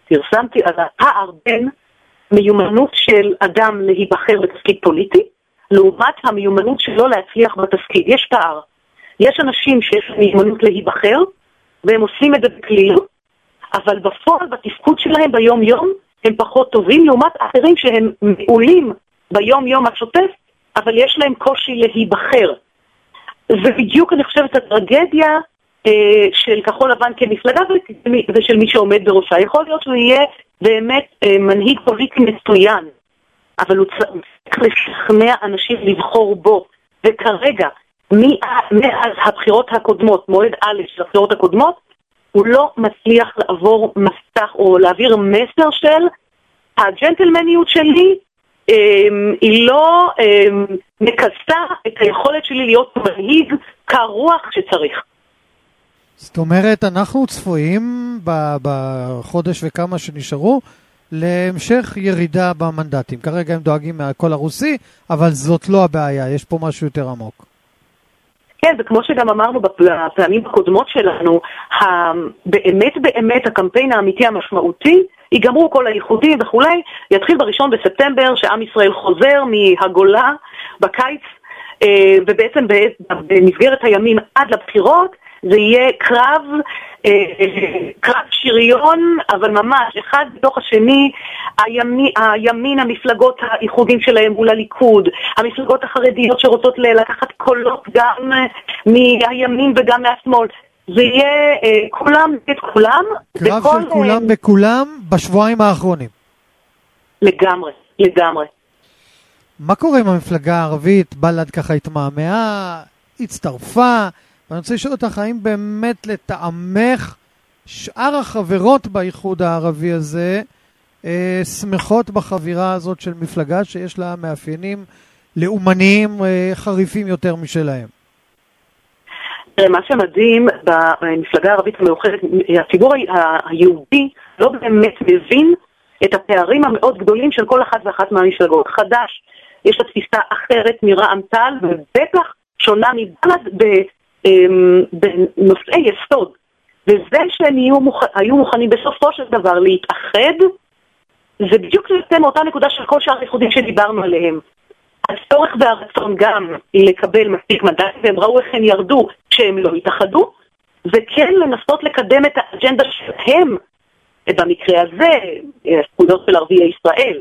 שפרסמתי על הפער בין מיומנות של אדם להיבחר בתפקיד פוליטי לעומת המיומנות שלו להצליח בתפקיד. יש פער. יש אנשים שיש מיומנות להיבחר, והם עושים את זה בקלילות, אבל בפועל, בתפקוד שלהם ביום-יום, הם פחות טובים, לעומת אחרים שהם מעולים ביום-יום השוטף, אבל יש להם קושי להיבחר. ובדיוק אני חושבת הטרגדיה של כחול לבן כמפלגה ושל מי שעומד בראשה. יכול להיות שהוא יהיה באמת מנהיג פוליטי מצוין, אבל הוא צריך לשכנע אנשים לבחור בו. וכרגע, מאז הבחירות הקודמות, מועד א' של הבחירות הקודמות, הוא לא מצליח לעבור מסך או להעביר מסר של הג'נטלמניות שלי, היא לא מקסה את היכולת שלי להיות מנהיג כרוח שצריך. זאת אומרת, אנחנו צפויים בחודש וכמה שנשארו להמשך ירידה במנדטים. כרגע הם דואגים מהקול הרוסי, אבל זאת לא הבעיה, יש פה משהו יותר עמוק. כן, וכמו שגם אמרנו בפעמים הקודמות שלנו, באמת הקמפיין האמיתי המשמעותי, ייגמרו כל הייחודים וכולי, יתחיל ב1 בספטמבר, שעם ישראל חוזר מהגולה בקיץ, ובעצם במסגרת הימים עד לבחירות, זה יהיה קרב שריון, אבל ממש, אחד בתוך השני, הימין, המפלגות האיחודים שלהם מול הליכוד, המפלגות החרדיות שרוצות לקחת קולות גם מהימין וגם מהשמאל, זה יהיה כולם את כולם. קרב של כולם בכולם בשבועיים האחרונים. לגמרי, לגמרי. מה קורה עם המפלגה הערבית? בל"ד ככה התמהמהה, הצטרפה, ואני רוצה לשאול אותך, האם באמת לטעמך שאר החברות באיחוד הערבי הזה שמחות בחבירה הזאת של מפלגה שיש לה מאפיינים לאומניים חריפים יותר משלהם? מה שמדהים במפלגה הערבית המאוחדת, הציבור היהודי לא באמת מבין את הפערים המאוד גדולים של כל אחת ואחת מהמפלגות. חד"ש, יש לה תפיסה אחרת מרע"מ-תע"ל, ובטח שונה מבל"ד בנושאי יסוד. וזה שהם היו מוכנים בסופו של דבר להתאחד, זה בדיוק יוצא מאותה נקודה של כל שאר האיחודים שדיברנו עליהם. הצורך והרצון גם לקבל מספיק מנדטים, והם ראו איך הם ירדו שהם לא התאחדו, וכן לנסות לקדם את האג'נדה שלהם, במקרה הזה, זכויות של ערביי ישראל.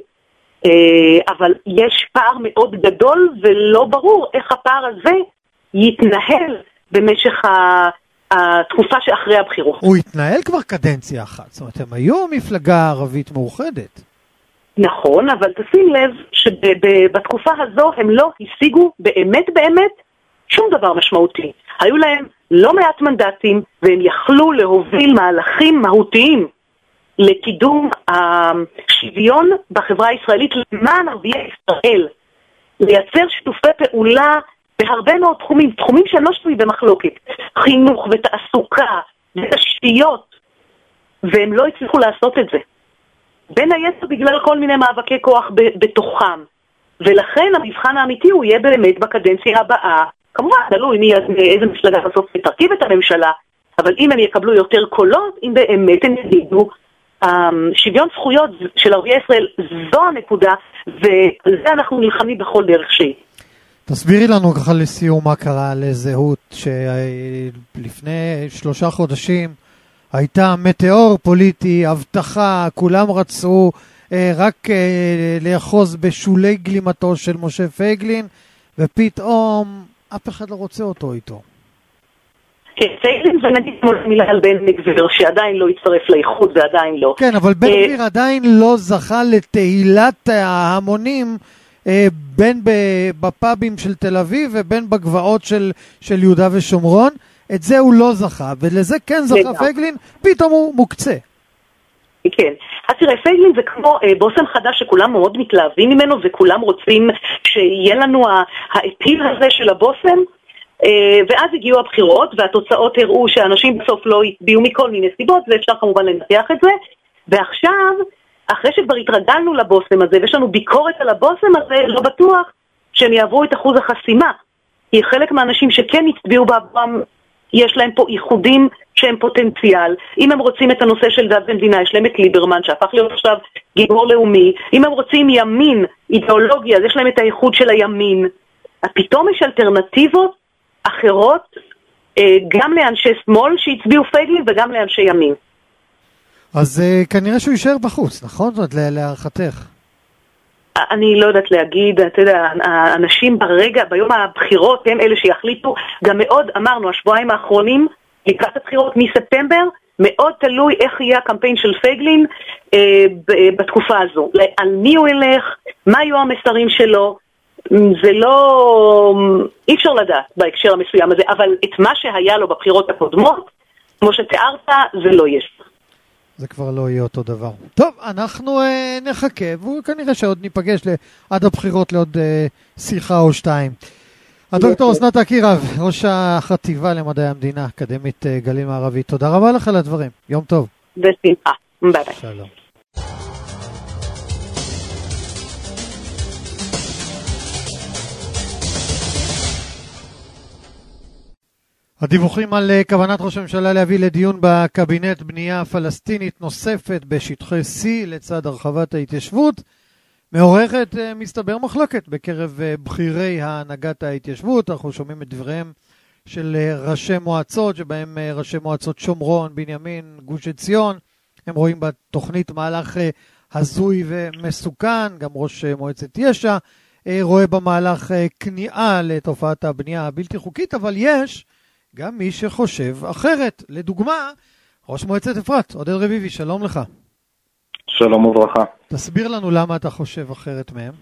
אבל יש פער מאוד גדול, ולא ברור איך הפער הזה יתנהל במשך התקופה שאחרי הבחירות. הוא יתנהל כבר קדנציה אחת, זאת אומרת, הם היו מפלגה ערבית מאוחדת. נכון, אבל תשים לב שבתקופה הזו הם לא השיגו באמת שום דבר משמעותי. היו להם לא מעט מנדטים, והם יכלו להוביל מהלכים מהותיים לקידום השוויון בחברה הישראלית למען ערביי ישראל. לייצר שיתופי פעולה בהרבה מאוד תחומים שהם לא שנויים במחלוקת. חינוך ותעסוקה ותשתיות, והם לא הצליחו לעשות את זה. בין היתר בגלל כל מיני מאבקי כוח בתוכם. ולכן המבחן האמיתי הוא יהיה באמת בקדנציה הבאה. כמובן, תלוי איזה מפלגה בסוף תרכיב את הממשלה, אבל אם הם יקבלו יותר קולות, אם באמת הם יגידו, שוויון זכויות של ערביי ישראל, זו הנקודה, ועל זה אנחנו נלחמים בכל דרך שהיא. תסבירי לנו ככה לסיום מה קרה לזהות, שלפני 3 חודשים הייתה מטאור פוליטי, הבטחה, כולם רצו רק לאחוז בשולי גלימתו של משה פייגלין, ופתאום אף אחד לא רוצה אותו איתו. כן, פייגלין זה נגיד מילה על בן גביר, שעדיין לא הצטרף לאיחוד ועדיין לא. כן, אבל בן גביר עדיין לא זכה לתהילת ההמונים, בין בפאבים של תל אביב ובין בגבעות של יהודה ושומרון. את זה הוא לא זכה, ולזה כן זכה פייגלין, פתאום הוא מוקצה. כן, אז תראה, פייגלין זה כמו בושם חדש שכולם מאוד מתלהבים ממנו, וכולם רוצים שיהיה לנו האפיל הזה של הבושם, ואז הגיעו הבחירות, והתוצאות הראו שאנשים בסוף לא הצביעו מכל מיני סיבות, ואפשר כמובן לנתח את זה, ועכשיו, אחרי שכבר התרגלנו לבושם הזה, ויש לנו ביקורת על הבושם הזה, לא בטוח שהם יעברו את אחוז החסימה, כי חלק מהאנשים שכן הצביעו בעברם, יש להם פה איחודים שהם פוטנציאל. אם הם רוצים את הנושא של דת ומדינה, יש להם את ליברמן שהפך להיות עכשיו גיבור לאומי. אם הם רוצים ימין, אידיאולוגיה, אז יש להם את האיחוד של הימין. פתאום יש אלטרנטיבות אחרות, גם לאנשי שמאל שהצביעו פייגלין וגם לאנשי ימין. אז כנראה שהוא יישאר בחוץ, נכון? זאת להערכתך. אני לא יודעת להגיד, אתה יודע, האנשים ביום הבחירות הם אלה שיחליטו, גם מאוד אמרנו, השבועיים האחרונים, לקראת הבחירות מספטמבר, מאוד תלוי איך יהיה הקמפיין של פייגלין בתקופה הזו. על מי הוא ילך, מה יהיו המסרים שלו, זה לא, אי אפשר לדעת בהקשר המסוים הזה, אבל את מה שהיה לו בבחירות הקודמות, כמו שתיארת, זה לא יש. זה כבר לא יהיה אותו דבר. טוב, אנחנו נחכה, וכנראה שעוד ניפגש עד הבחירות לעוד שיחה או שתיים. הדוקטור אסנת אקירב, ראש החטיבה למדעי המדינה, אקדמית גליל מערבי, תודה רבה לך על הדברים. יום טוב. בשמחה. ביי ביי. שלום. הדיווחים על כוונת ראש הממשלה להביא לדיון בקבינט בנייה פלסטינית נוספת בשטחי C לצד הרחבת ההתיישבות מעורכת מסתבר מחלוקת בקרב בכירי הנהגת ההתיישבות. אנחנו שומעים את דבריהם של ראשי מועצות, שבהם ראשי מועצות שומרון, בנימין, גוש עציון. הם רואים בתוכנית מהלך הזוי ומסוכן. גם ראש מועצת יש"ע רואה במהלך כניעה לתופעת הבנייה הבלתי חוקית, אבל יש גם מי שחושב אחרת. לדוגמה, ראש מועצת אפרת, עודד רביבי, שלום לך. שלום וברכה. תסביר לנו למה אתה חושב אחרת מהם.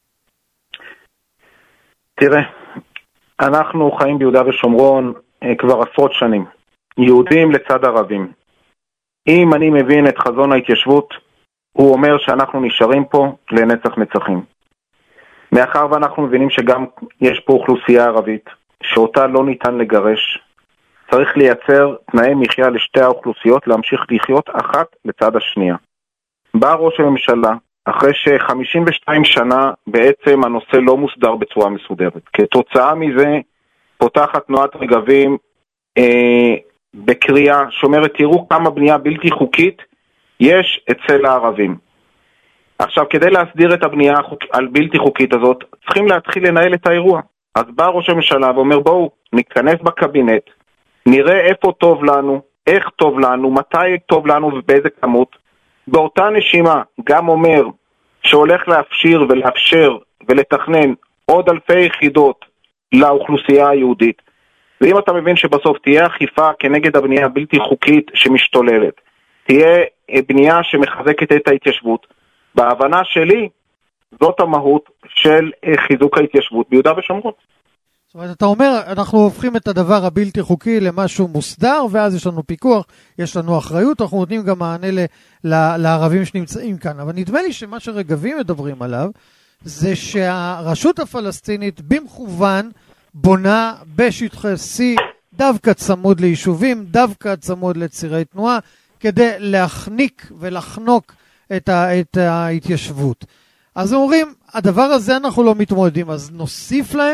תראה, אנחנו חיים ביהודה ושומרון כבר עשרות שנים. יהודים לצד ערבים. אם אני מבין את חזון ההתיישבות, הוא אומר שאנחנו נשארים פה לנצח נצחים. מאחר ואנחנו מבינים שגם יש פה אוכלוסייה ערבית, שאותה לא ניתן לגרש, צריך לייצר תנאי מחיה לשתי האוכלוסיות להמשיך לחיות אחת לצד השנייה. בא ראש הממשלה, אחרי ש52 שנה בעצם הנושא לא מוסדר בצורה מסודרת. כתוצאה מזה פותחת תנועת רגבים בקריאה שאומרת, תראו כמה בנייה בלתי חוקית יש אצל הערבים. עכשיו, כדי להסדיר את הבנייה הבלתי חוקית הזאת, צריכים להתחיל לנהל את האירוע. אז בא ראש הממשלה ואומר, בואו ניכנס בקבינט, נראה איפה טוב לנו, איך טוב לנו, מתי טוב לנו ובאיזה כמות. באותה נשימה גם אומר שהולך להפשיר ולאפשר ולתכנן עוד אלפי יחידות לאוכלוסייה היהודית. ואם אתה מבין שבסוף תהיה אכיפה כנגד הבנייה הבלתי חוקית שמשתוללת, תהיה בנייה שמחזקת את ההתיישבות, בהבנה שלי זאת המהות של חיזוק ההתיישבות ביהודה ושומרון. זאת אומרת, אתה אומר, אנחנו הופכים את הדבר הבלתי חוקי למשהו מוסדר, ואז יש לנו פיקוח, יש לנו אחריות, אנחנו נותנים גם מענה לערבים שנמצאים כאן. אבל נדמה לי שמה שרגבים מדברים עליו, זה שהרשות הפלסטינית במכוון בונה בשטחי C, דווקא צמוד ליישובים, דווקא צמוד לצירי תנועה, כדי להחניק ולחנוק את ההתיישבות. אז אומרים, הדבר הזה אנחנו לא מתמודדים, אז נוסיף להם?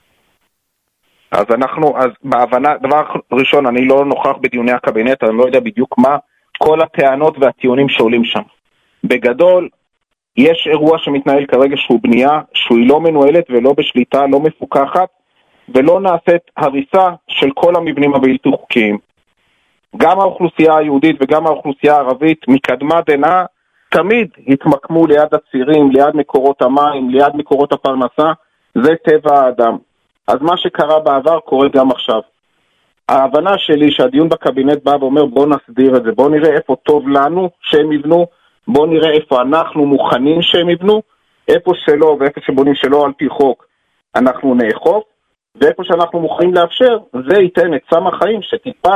אז בהבנה, דבר ראשון, אני לא נוכח בדיוני הקבינט, אני לא יודע בדיוק מה כל הטענות והטיעונים שעולים שם. בגדול, יש אירוע שמתנהל כרגע שהוא בנייה, שהוא לא מנוהלת ולא בשליטה, לא מפוקחת, ולא נעשית הריסה של כל המבנים הבלתי חוקיים. גם האוכלוסייה היהודית וגם האוכלוסייה הערבית מקדמה דנא, תמיד התמקמו ליד הצירים, ליד מקורות המים, ליד מקורות הפרנסה, זה טבע האדם. אז מה שקרה בעבר קורה גם עכשיו. ההבנה שלי שהדיון בקבינט בא ואומר בוא נסדיר את זה, בוא נראה איפה טוב לנו שהם יבנו, בוא נראה איפה אנחנו מוכנים שהם יבנו, איפה שלא ואיפה שבונים שלא על פי חוק אנחנו נאכוף, ואיפה שאנחנו מוכנים לאפשר, זה ייתן את סם החיים שטיפה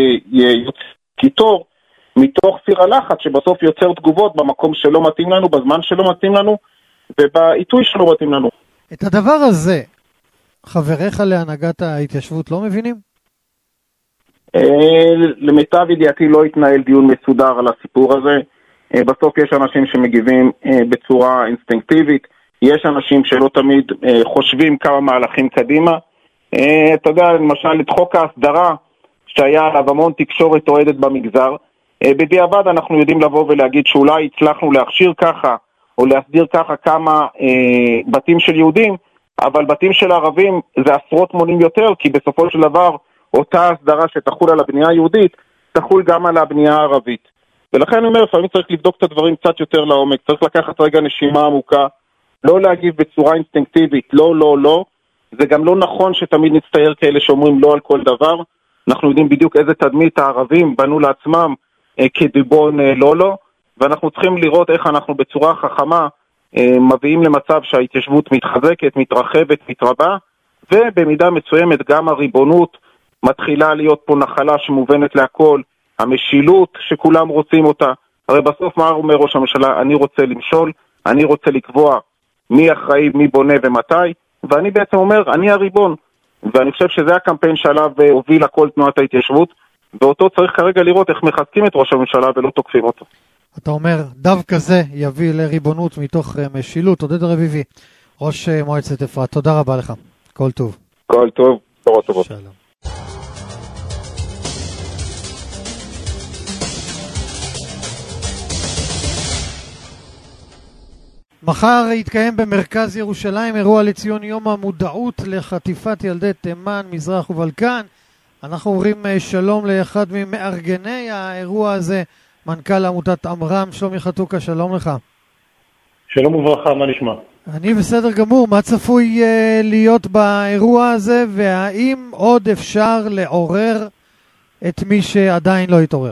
קיטור מתוך סיר הלחץ שבסוף יוצר תגובות במקום שלא מתאים לנו, בזמן שלא מתאים לנו ובעיתוי שלא מתאים לנו. את הדבר הזה חבריך להנהגת ההתיישבות לא מבינים? למיטב ידיעתי לא התנהל דיון מסודר על הסיפור הזה. בסוף יש אנשים שמגיבים בצורה אינסטינקטיבית, יש אנשים שלא תמיד חושבים כמה מהלכים קדימה. אתה יודע, למשל את חוק ההסדרה שהיה עליו המון תקשורת אוהדת במגזר, בדיעבד אנחנו יודעים לבוא ולהגיד שאולי הצלחנו להכשיר ככה או להסדיר ככה כמה בתים של יהודים, אבל בתים של ערבים זה עשרות מונים יותר, כי בסופו של דבר אותה הסדרה שתחול על הבנייה היהודית, תחול גם על הבנייה הערבית. ולכן אני אומר, לפעמים צריך לבדוק את הדברים קצת יותר לעומק, צריך לקחת רגע נשימה עמוקה, לא להגיב בצורה אינסטינקטיבית, לא, לא, לא. זה גם לא נכון שתמיד נצטייר כאלה שאומרים לא על כל דבר. אנחנו יודעים בדיוק איזה תדמית הערבים בנו לעצמם כדיבון לא לא, ואנחנו צריכים לראות איך אנחנו בצורה חכמה מביאים למצב שההתיישבות מתחזקת, מתרחבת, מתרבה, ובמידה מסוימת גם הריבונות מתחילה להיות פה נחלה שמובנת להכל, המשילות שכולם רוצים אותה. הרי בסוף מה אומר ראש הממשלה? אני רוצה למשול, אני רוצה לקבוע מי אחראי, מי בונה ומתי, ואני בעצם אומר, אני הריבון. ואני חושב שזה הקמפיין שעליו הובילה כל תנועת ההתיישבות, ואותו צריך כרגע לראות איך מחזקים את ראש הממשלה ולא תוקפים אותו. אתה אומר, דווקא זה יביא לריבונות מתוך משילות. עודד רביבי, ראש מועצת אפרת, תודה רבה לך. כל טוב. כל טוב, תורות טובות. שלום. מחר יתקיים במרכז ירושלים אירוע לציון יום המודעות לחטיפת ילדי תימן, מזרח ובלקן. אנחנו אומרים שלום לאחד ממארגני האירוע הזה, מנכ"ל עמותת אמרם, שלומי חתוקה, שלום לך. שלום וברכה, מה נשמע? אני בסדר גמור. מה צפוי להיות באירוע הזה, והאם עוד אפשר לעורר את מי שעדיין לא התעורר?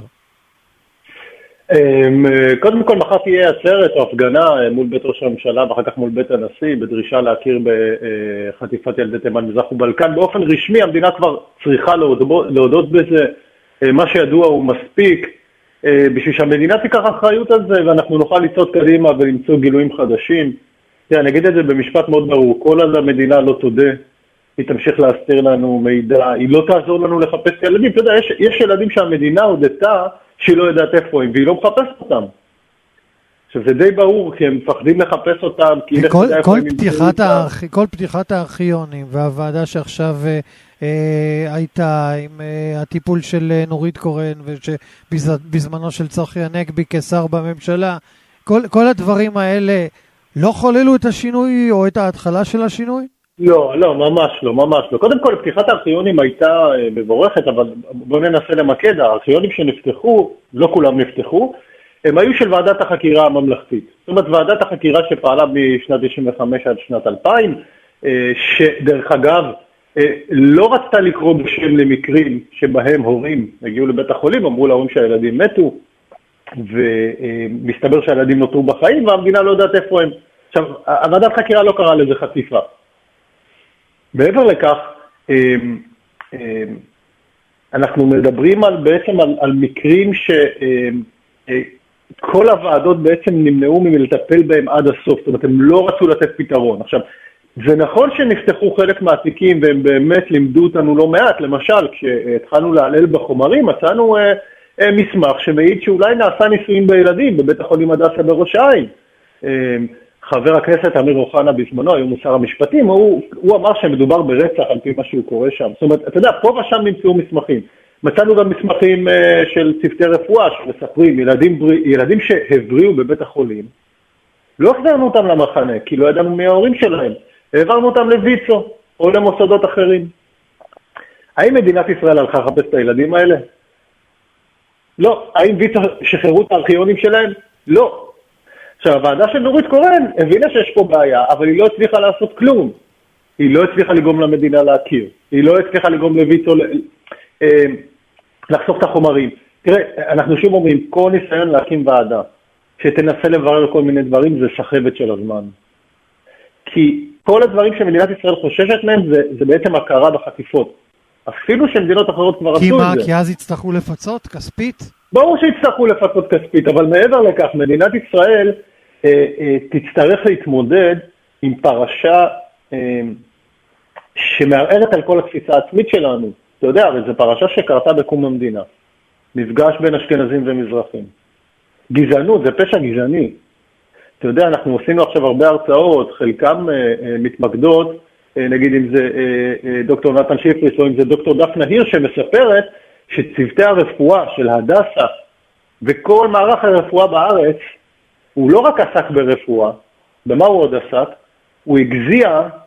קודם כל מחר תהיה עצרת או הפגנה מול בית ראש הממשלה ואחר כך מול בית הנשיא בדרישה להכיר בחטיפת ילדי תימן, מזרח ובלקן. באופן רשמי המדינה כבר צריכה להודות בזה, מה שידוע הוא מספיק בשביל שהמדינה תיקח אחריות על זה ואנחנו נוכל לצעוד קדימה ולמצוא גילויים חדשים. אני אגיד את זה במשפט מאוד ברור, כל עוד המדינה לא תודה, היא תמשיך להסתיר לנו מידע, היא לא תעזור לנו לחפש ילדים. אתה יודע, יש ילדים שהמדינה הודתה שהיא לא יודעת איפה הם, והיא לא מחפשת אותם. עכשיו, זה די ברור, כי הם מפחדים לחפש אותם, כי כל פתיחת הארכיונים, והוועדה שעכשיו הייתה עם הטיפול של נורית קורן, ובזמנו של צחי הנגבי כשר בממשלה, כל הדברים האלה לא חוללו את השינוי, או את ההתחלה של השינוי? לא, ממש לא, ממש לא. קודם כל, פתיחת הארכיונים הייתה מבורכת, אבל בואו ננסה למקד. הארכיונים שנפתחו, לא כולם נפתחו, הם היו של ועדת החקירה הממלכתית. זאת אומרת, ועדת החקירה שפעלה משנת 95 עד שנת 2000, שדרך אגב, לא רצתה לקרוא בשם למקרים שבהם הורים הגיעו לבית החולים, אמרו להורים שהילדים מתו, ומסתבר שהילדים נותרו בחיים, והמדינה לא יודעת איפה הם. עכשיו, ועדת חקירה לא קראה לזה חטיפה. מעבר לכך, אנחנו מדברים בעצם על מקרים שכל הוועדות בעצם נמנעו מלטפל בהם עד הסוף, זאת אומרת, הם לא רצו לתת פתרון. עכשיו, זה נכון שנפתחו חלק מהתיקים והם באמת לימדו אותנו לא מעט, למשל, כשהתחלנו להעלל בחומרים, מצאנו מסמך שמעיד שאולי נעשה ניסויים בילדים בבית החולים הדסה בראש העין. חבר הכנסת אמיר אוחנה בזמנו, היום הוא שר המשפטים, הוא אמר שמדובר ברצח על פי מה שהוא קורא שם. זאת אומרת, אתה יודע, פה ושם נמצאו מסמכים. מצאנו גם מסמכים של צוותי רפואה שמספרים, ילדים שהבריאו בבית החולים, לא החזרנו אותם למחנה, כי לא ידענו מי ההורים שלהם. העברנו אותם לויצו או למוסדות אחרים. האם מדינת ישראל הלכה לחפש את הילדים האלה? לא. האם ויצו שחררו את הארכיונים שלהם? לא. עכשיו, הוועדה של נורית קורן הבינה שיש פה בעיה, אבל היא לא הצליחה לעשות כלום. היא לא הצליחה לגרום למדינה להכיר. היא לא הצליחה לגרום לויצו לחשוף את החומרים. תראה, אנחנו שוב אומרים, כל ניסיון להקים ועדה שתנסה לברר כל מיני דברים זה סחבת של הזמן. כי כל הדברים שמדינת ישראל חוששת מהם זה בעצם הכרה בחטיפות. אפילו שמדינות אחרות כבר עשו את זה. כי אז יצטרכו לפצות כספית? ברור שיצטרכו לפצות כספית, אבל מעבר לכך, מדינת ישראל תצטרך להתמודד עם פרשה שמערערת על כל התפיסה העצמית שלנו. אתה יודע, אבל זו פרשה שקרתה בקום המדינה. מפגש בין אשכנזים ומזרחים. גזענות, זה פשע גזעני. אתה יודע, אנחנו עשינו עכשיו הרבה הרצאות, חלקם מתמקדות, נגיד אם זה דוקטור נתן שיפריס או אם זה דוקטור דפנה הירש שמספרת שצוותי הרפואה של הדסה וכל מערך הרפואה בארץ, הוא לא רק עסק ברפואה, במה הוא עוד עסק? הוא הגזיע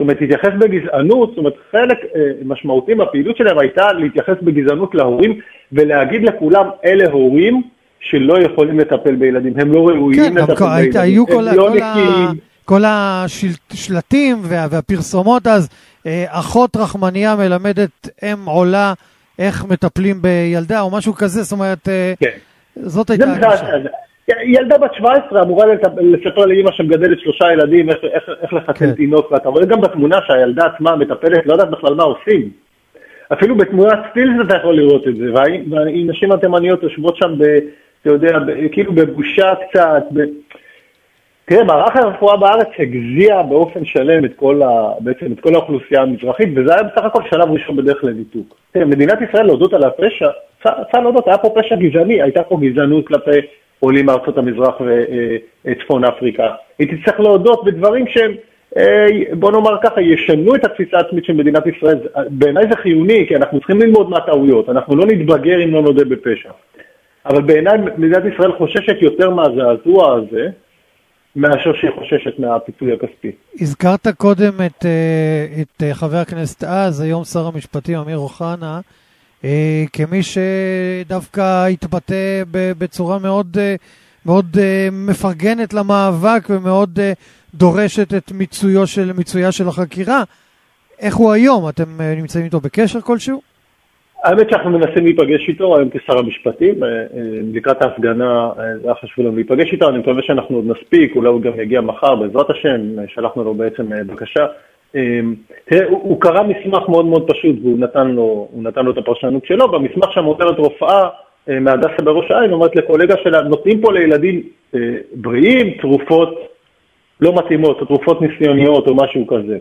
אומרת, להתייחס בגזענות, זאת אומרת, חלק משמעותי מהפעילות שלהם הייתה להתייחס בגזענות להורים, ולהגיד לכולם, אלה הורים שלא יכולים לטפל בילדים, הם לא ראויים לטפל בילדים, הם לא נקיים. כל השלטים והפרסומות אז, אחות רחמניה מלמדת אם עולה איך מטפלים בילדה או משהו כזה, זאת אומרת, זאת הייתה הקשה. ילדה בת 17 אמורה לספר לאמא שמגדלת 3 ילדים איך לחתן תינוק, ואתה רואה גם בתמונה שהילדה עצמה מטפלת, לא יודעת בכלל מה עושים. אפילו בתמונת סטילס אתה יכול לראות את זה, והנשים התימניות יושבות שם, אתה יודע, כאילו בבושה קצת, תראה, מערך הרפואה בארץ הגזיע באופן שלם בעצם את כל האוכלוסייה המזרחית, וזה היה בסך הכל שלב ראשון בדרך לניתוק. תראה, מדינת ישראל להודות על הפשע, צריך להודות, היה פה פשע גזעני, הייתה פה גזענות כלפי עולים מארצות המזרח וצפון אפריקה. היא תצטרך להודות בדברים שהם, בוא נאמר ככה, ישנו את התפיסה העצמית של מדינת ישראל. בעיניי זה חיוני, כי אנחנו צריכים ללמוד מהטעויות, אנחנו לא נתבגר אם לא נודה בפשע. אבל בעיניי מדינת ישראל חוששת יותר מהזעזוע הזה, מאשר שהיא חוששת מהפיצוי הכספי. הזכרת קודם את חבר הכנסת אז, היום שר המשפטים אמיר אוחנה, כמי שדווקא התבטא בצורה מאוד, מאוד מפרגנת למאבק ומאוד דורשת את מיצויה של החקירה. איך הוא היום? אתם נמצאים איתו בקשר כלשהו? האמת שאנחנו מנסים להיפגש איתו, היום כשר המשפטים, לקראת ההפגנה, היה חשוב לנו להיפגש איתו, אני מקווה שאנחנו עוד נספיק, אולי הוא גם יגיע מחר, בעזרת השם, שלחנו לו בעצם בקשה. תראה, הוא קרא מסמך מאוד מאוד פשוט, והוא נתן לו את הפרשנות שלו, במסמך שם אומרת רופאה מהדסה בראש העין, אומרת לקולגה שלה, נותנים פה לילדים בריאים, תרופות לא מתאימות, או תרופות ניסיוניות או משהו כזה.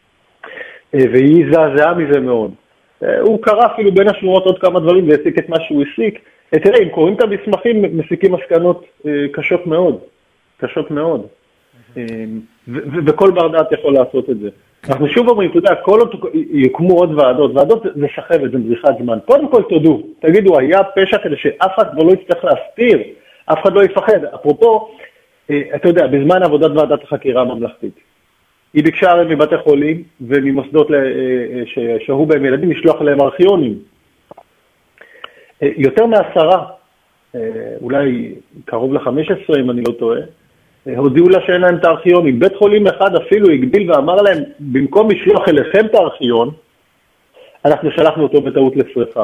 והיא זעזעה מזה מאוד. הוא קרא אפילו בין השורות עוד כמה דברים והסיק את מה שהוא הסיק. תראה, אם קוראים את המסמכים, מסיקים מסקנות קשות מאוד. קשות מאוד. וכל בר דעת יכול לעשות את זה. אנחנו שוב אומרים, אתה יודע, כל עוד יוקמו עוד ועדות. ועדות זה שחבת, זה מזריחת זמן. קודם כל תודו, תגידו, היה פשע כדי שאף אחד לא יצטרך להסתיר, אף אחד לא יפחד. אפרופו, אתה יודע, בזמן עבודת ועדת החקירה הממלכתית. היא ביקשה הרי מבתי חולים וממוסדות ששהו בהם ילדים לשלוח להם ארכיונים. יותר מ10, אולי קרוב ל15 אם אני לא טועה, הודיעו לה שאין להם את הארכיונים. בית חולים אחד אפילו הגביל ואמר להם, במקום לשלוח אליכם את הארכיון, אנחנו שלחנו אותו בטעות לשריפה.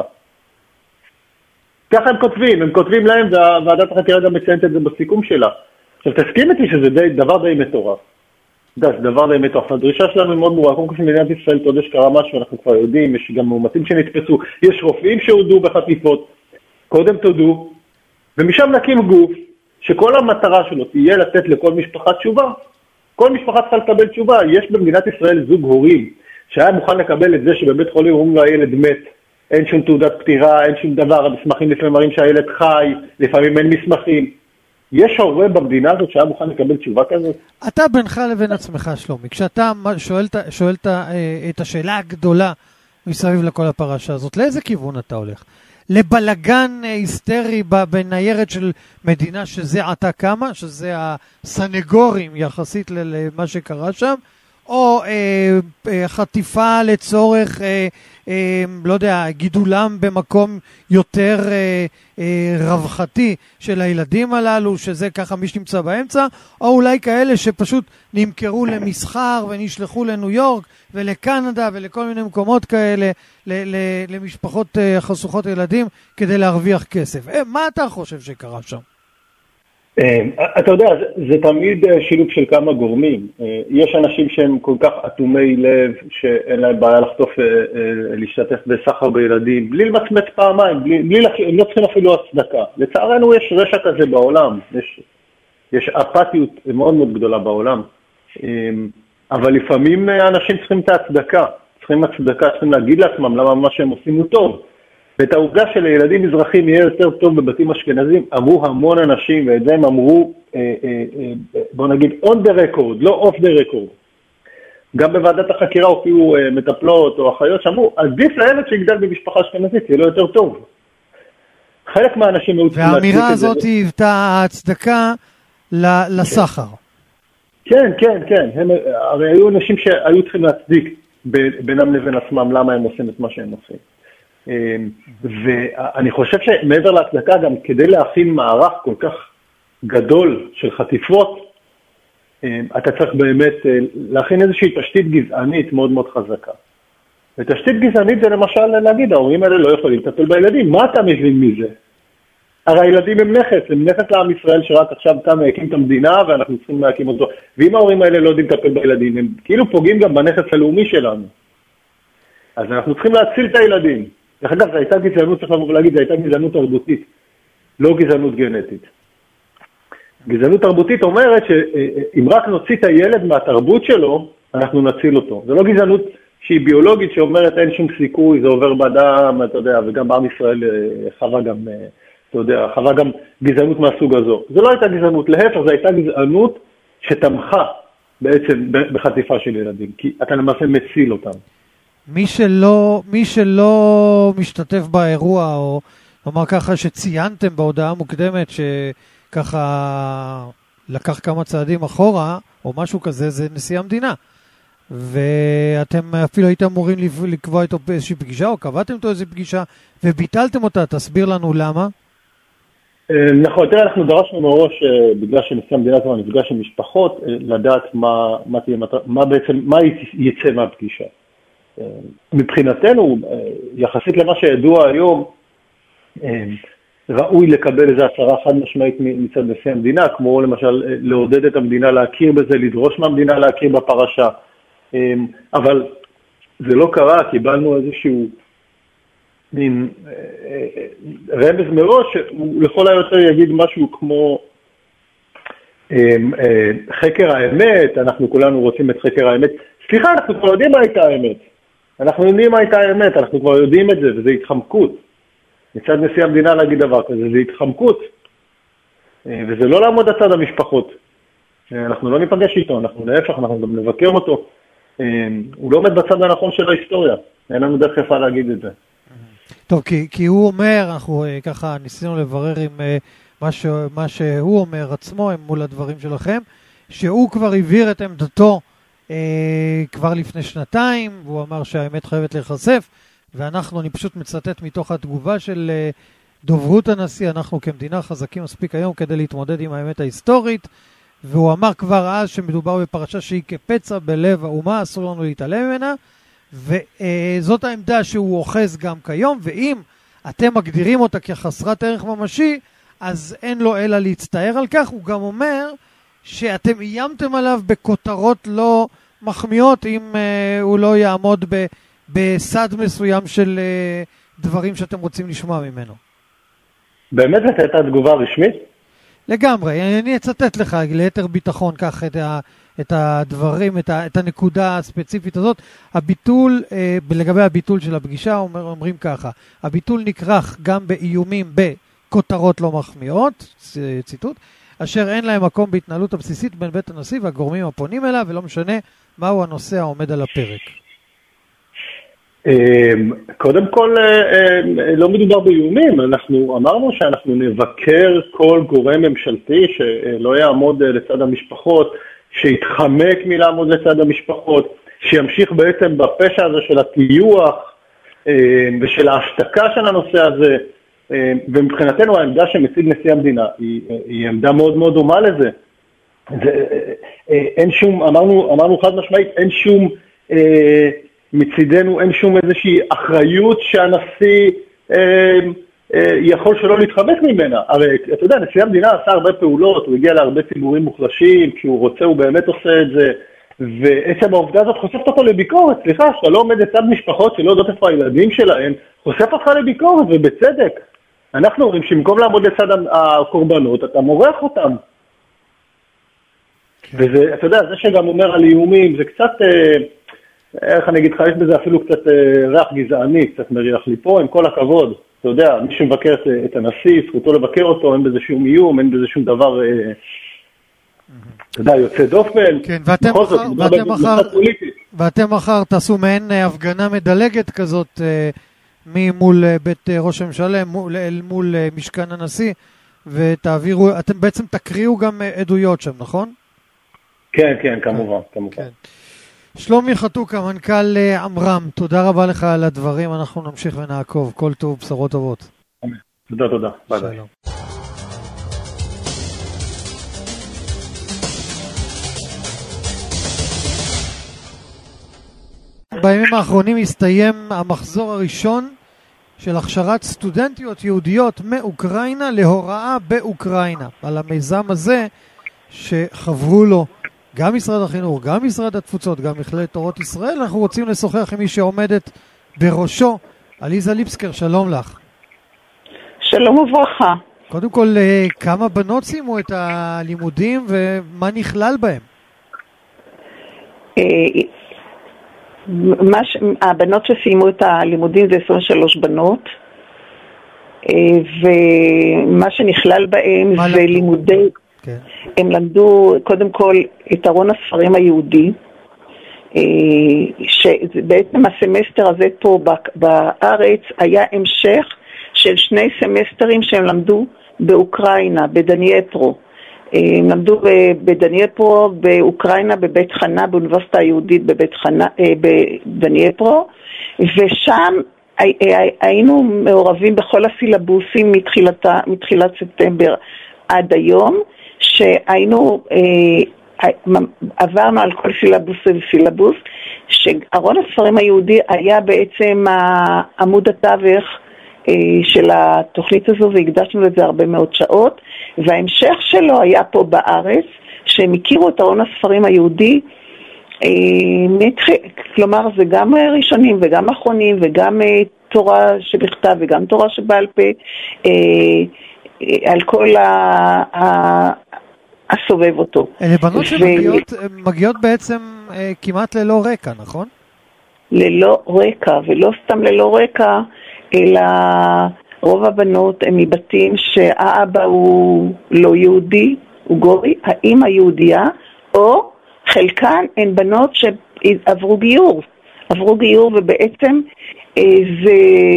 ככה הם כותבים להם, והוועדת החקירה גם מציינת את זה בסיכום שלה. עכשיו תסכים איתי שזה דבר די מטורף. זה דבר די מטורף. הדרישה שלנו היא מאוד ברורה. קודם כל שמדינת ישראל תודה שקרה משהו, אנחנו כבר יודעים, יש גם מאומתים שנתפסו, יש רופאים שהודו בחטיפות, קודם תודו, ומשם נקים גוף שכל המטרה שלו תהיה לתת לכל משפחה תשובה. כל משפחה צריכה לקבל תשובה. יש במדינת ישראל זוג הורים שהיה מוכן לקבל את זה שבבית חולים אומרים לו הילד מת, אין שום תעודת פטירה, אין שום דבר, המסמכים לפעמים מראים שהילד חי, לפעמים אין מסמכים. יש הורה במדינה הזאת שהיה מוכן לקבל תשובה כזאת? אתה בינך לבין עצמך, שלומי, כשאתה שואל את השאלה הגדולה מסביב לכל הפרשה הזאת, לאיזה כיוון אתה הולך? לבלגן היסטרי בניירת של מדינה שזה עתה קמה, שזה הסנגורים יחסית למה שקרה שם, או חטיפה לצורך, לא יודע, גידולם במקום יותר רווחתי של הילדים הללו, שזה ככה מי שנמצא באמצע, או אולי כאלה שפשוט נמכרו למסחר ונשלחו לניו יורק ולקנדה ולכל מיני מקומות כאלה, למשפחות חשוכות ילדים כדי להרוויח כסף. מה אתה חושב שקרה שם? אתה יודע, זה תמיד שילוב של כמה גורמים. יש אנשים שהם כל כך אטומי לב, שאין להם בעיה לחטוף, להשתתף בסחר בילדים, בלי למצמץ פעמיים, הם לא צריכים אפילו הצדקה. לצערנו יש רשע כזה בעולם, יש אפתיות מאוד מאוד גדולה בעולם. אבל לפעמים אנשים צריכים את ההצדקה, צריכים להגיד לעצמם למה מה שהם עושים הוא טוב. ואת העובדה שלילדים מזרחים יהיה יותר טוב בבתים אשכנזים, אמרו המון אנשים, ואת זה הם אמרו, בוא נגיד, on the record, לא off the record. גם בוועדת החקירה הופיעו מטפלות או אחיות שאמרו, עדיף לילד שיגדל במשפחה אשכנזית, יהיה לו יותר טוב. חלק מהאנשים... והאמירה הזאת היוותה הצדקה לסחר. כן, כן, כן. הרי היו אנשים שהיו צריכים להצדיק בינם לבין עצמם למה הם עושים את מה שהם עושים. ואני חושב שמעבר להצדקה, גם כדי להכין מערך כל כך גדול של חטיפות, אתה צריך באמת להכין איזושהי תשתית גזענית מאוד מאוד חזקה. ותשתית גזענית זה למשל להגיד, ההורים האלה לא יכולים לטפל בילדים. מה אתה מבין מזה? הרי הילדים הם נכס לעם ישראל שרק עכשיו כאן הקים את המדינה ואנחנו צריכים להקים אותו. ואם ההורים האלה לא יודעים לטפל בילדים, הם כאילו פוגעים גם בנכס הלאומי שלנו. אז אנחנו צריכים להציל את הילדים. דרך אגב, זו הייתה גזענות, צריך לבוא ולהגיד, זו הייתה גזענות תרבותית, לא גזענות גנטית. גזענות תרבותית אומרת שאם רק נוציא את הילד מהתרבות שלו, אנחנו נציל אותו. זו לא גזענות שהיא ביולוגית שאומרת אין שום סיכוי, זה עובר בדם, אתה יודע, וגם בעם ישראל חווה גם, אתה יודע, חווה גם גזענות מהסוג הזו. זו לא הייתה גזענות, להפך, זו הייתה גזענות שתמכה בעצם בחטיפה של ילדים, כי אתה למעשה מציל אותם. מי שלא משתתף באירוע, או נאמר ככה שציינתם בהודעה מוקדמת שככה לקח כמה צעדים אחורה, או משהו כזה, זה נשיא המדינה. ואתם אפילו הייתם אמורים לקבוע איתו איזושהי פגישה, או קבעתם איתו איזושהי פגישה, וביטלתם אותה. תסביר לנו למה. נכון, תראה, אנחנו דרשנו מראש, בגלל שנשיא המדינה כבר נפגש עם משפחות, לדעת מה יצא מהפגישה. מבחינתנו, יחסית למה שידוע היום, ראוי לקבל איזו הצהרה חד משמעית מצד נשיא המדינה, כמו למשל לעודד את המדינה להכיר בזה, לדרוש מהמדינה להכיר בפרשה. אבל זה לא קרה, קיבלנו איזשהו מין רמז מראש, שהוא לכל היותר יגיד משהו כמו חקר האמת, אנחנו כולנו רוצים את חקר האמת. סליחה, אנחנו כבר יודעים מה הייתה האמת. אנחנו יודעים מה הייתה האמת, אנחנו כבר יודעים את זה, וזה התחמקות. מצד נשיא המדינה להגיד דבר כזה, זה התחמקות. וזה לא לעמוד הצד המשפחות. אנחנו לא ניפגש איתו, אנחנו להפך, אנחנו גם נבקר אותו. הוא לא עומד בצד הנכון של ההיסטוריה. אין לנו דרך יפה להגיד את זה. טוב, כי הוא אומר, אנחנו ככה ניסינו לברר עם מה שהוא אומר עצמו, מול הדברים שלכם, שהוא כבר הבהיר את עמדתו כבר לפני שנתיים, והוא אמר שהאמת חייבת להיחשף, אני פשוט מצטט מתוך התגובה של דוברות הנשיא, אנחנו כמדינה חזקים מספיק היום כדי להתמודד עם האמת ההיסטורית, והוא אמר כבר אז שמדובר בפרשה שהיא כפצע בלב האומה, אסור לנו להתעלם ממנה, וזאת העמדה שהוא אוחז גם כיום, ואם אתם מגדירים אותה כחסרת ערך ממשי, אז אין לו אלא להצטער על כך. הוא גם אומר שאתם איימתם עליו בכותרות לא מחמיאות אם הוא לא יעמוד בסד מסוים של דברים שאתם רוצים לשמוע ממנו. באמת זאת הייתה תגובה רשמית? לגמרי, אני אצטט לך ליתר ביטחון כך את הדברים, את הנקודה הספציפית הזאת. הביטול, לגבי הביטול של הפגישה, אומרים ככה, הביטול נקרח גם באיומים בכותרות לא מחמיאות, ציטוט, אשר אין להם מקום בהתנהלות הבסיסית בין בית הנשיא והגורמים הפונים אליו, ולא משנה מהו הנושא העומד על הפרק. קודם כל, לא מדובר באיומים, אנחנו אמרנו שאנחנו נבקר כל גורם ממשלתי שלא יעמוד לצד המשפחות, שיתחמק מלעמוד לצד המשפחות, שימשיך בעצם בפשע הזה של הטיוח ושל ההשתקה של הנושא הזה, ומבחינתנו העמדה שמציג נשיא המדינה היא עמדה מאוד מאוד דומה לזה. אין שום, אמרנו חד משמעית, אין שום, מצידנו אין שום איזושהי אחריות שהנשיא יכול שלא להתחמק ממנה. הרי אתה יודע, נשיא המדינה עשה הרבה פעולות, הוא הגיע להרבה ציבורים מוחלשים, כשהוא רוצה הוא באמת עושה את זה, ועצם העובדה הזאת חושפת אותו לביקורת. סליחה, שאתה לא עומד לצד משפחות שלא יודעות איפה הילדים שלהם, חושף אותך לביקורת, ובצדק. אנחנו אומרים שבמקום לעמוד לצד הקורבנות, אתה מורח אותם. וזה, אתה יודע, זה שגם אומר על איומים, זה קצת, איך אני אגיד לך, יש בזה אפילו קצת ריח גזעני, קצת מריח לי פה, עם כל הכבוד. אתה יודע, מי שמבקר את הנשיא, זכותו לבקר אותו, אין בזה שום איום, אין בזה שום דבר, אתה יודע, יוצא דופן. כן, ואתם מחר תעשו מעין הפגנה מדלגת כזאת, ממול בית ראש הממשלה, מול משכן הנשיא, ותעבירו, אתם בעצם תקריאו גם עדויות שם, נכון? כן, כמובן. שלומי חתוקה, מנכ"ל עמרם, תודה רבה לך על הדברים, אנחנו נמשיך ונעקוב, כל טוב, בשורות טובות. תודה. ביי. שלום. בימים האחרונים הסתיים המחזור הראשון של הכשרת סטודנטיות יהודיות מאוקראינה להוראה באוקראינה. על המיזם הזה שחברו לו גם משרד החינוך, גם משרד התפוצות, גם מכללת אורות ישראל, אנחנו רוצים לשוחח עם מי שעומדת בראשו, עליזה ליפסקר, שלום לך. שלום וברכה. קודם כל, כמה בנות סיימו את הלימודים ומה נכלל בהם? הבנות שסיימו את הלימודים זה 23 בנות, ומה שנכלל בהם זה לימודי, הם למדו קודם כל את ארון הספרים היהודי, שבעצם הסמסטר הזה פה בארץ היה המשך של 2 סמסטרים שהם למדו באוקראינה, בדנייפרו. הם למדו בדנייפרו, באוקראינה, בבית חנה, באוניברסיטה היהודית בדנייפרו, ושם היינו מעורבים בכל הסילבוסים מתחילת ספטמבר עד היום, שהיינו, עברנו על כל סילבוס וסילבוס, שארון הספרים היהודי היה בעצם עמוד התווך של התוכנית הזו, והקדשנו לזה הרבה מאוד שעות, וההמשך שלו היה פה בארץ, שהם הכירו את ארון הספרים היהודי, כלומר זה גם ראשונים וגם אחרונים, וגם תורה שבכתב וגם תורה שבעל פה, על כל הסובב אותו. אלה בנות שמגיעות בעצם כמעט ללא רקע, נכון? ללא רקע, ולא סתם ללא רקע, אלא רוב הבנות הן מבתים שהאבא הוא לא יהודי, הוא גורי, האמא יהודייה, או חלקן הן בנות שעברו גיור, ובעצם זה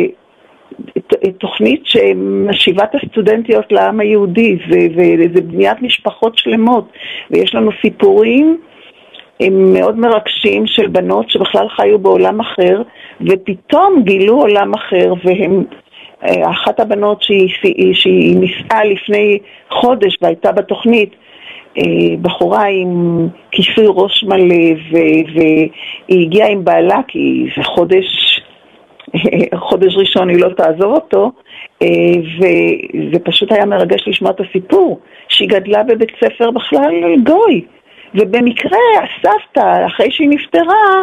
תוכנית שמשיבת הסטודנטיות לעם היהודי, וזה בניית משפחות שלמות, ויש לנו סיפורים הם מאוד מרגשים של בנות שבכלל חיו בעולם אחר, ופתאום גילו עולם אחר, והם, אחת הבנות שהיא נישאה לפני חודש והייתה בתוכנית, בחורה עם כיסוי ראש מלא, והיא הגיעה עם בעלה, כי זה חודש ראשון היא לא תעזוב אותו, וזה פשוט היה מרגש לשמוע את הסיפור, שהיא גדלה בבית ספר בכלל גוי, ובמקרה הסבתא, אחרי שהיא נפטרה,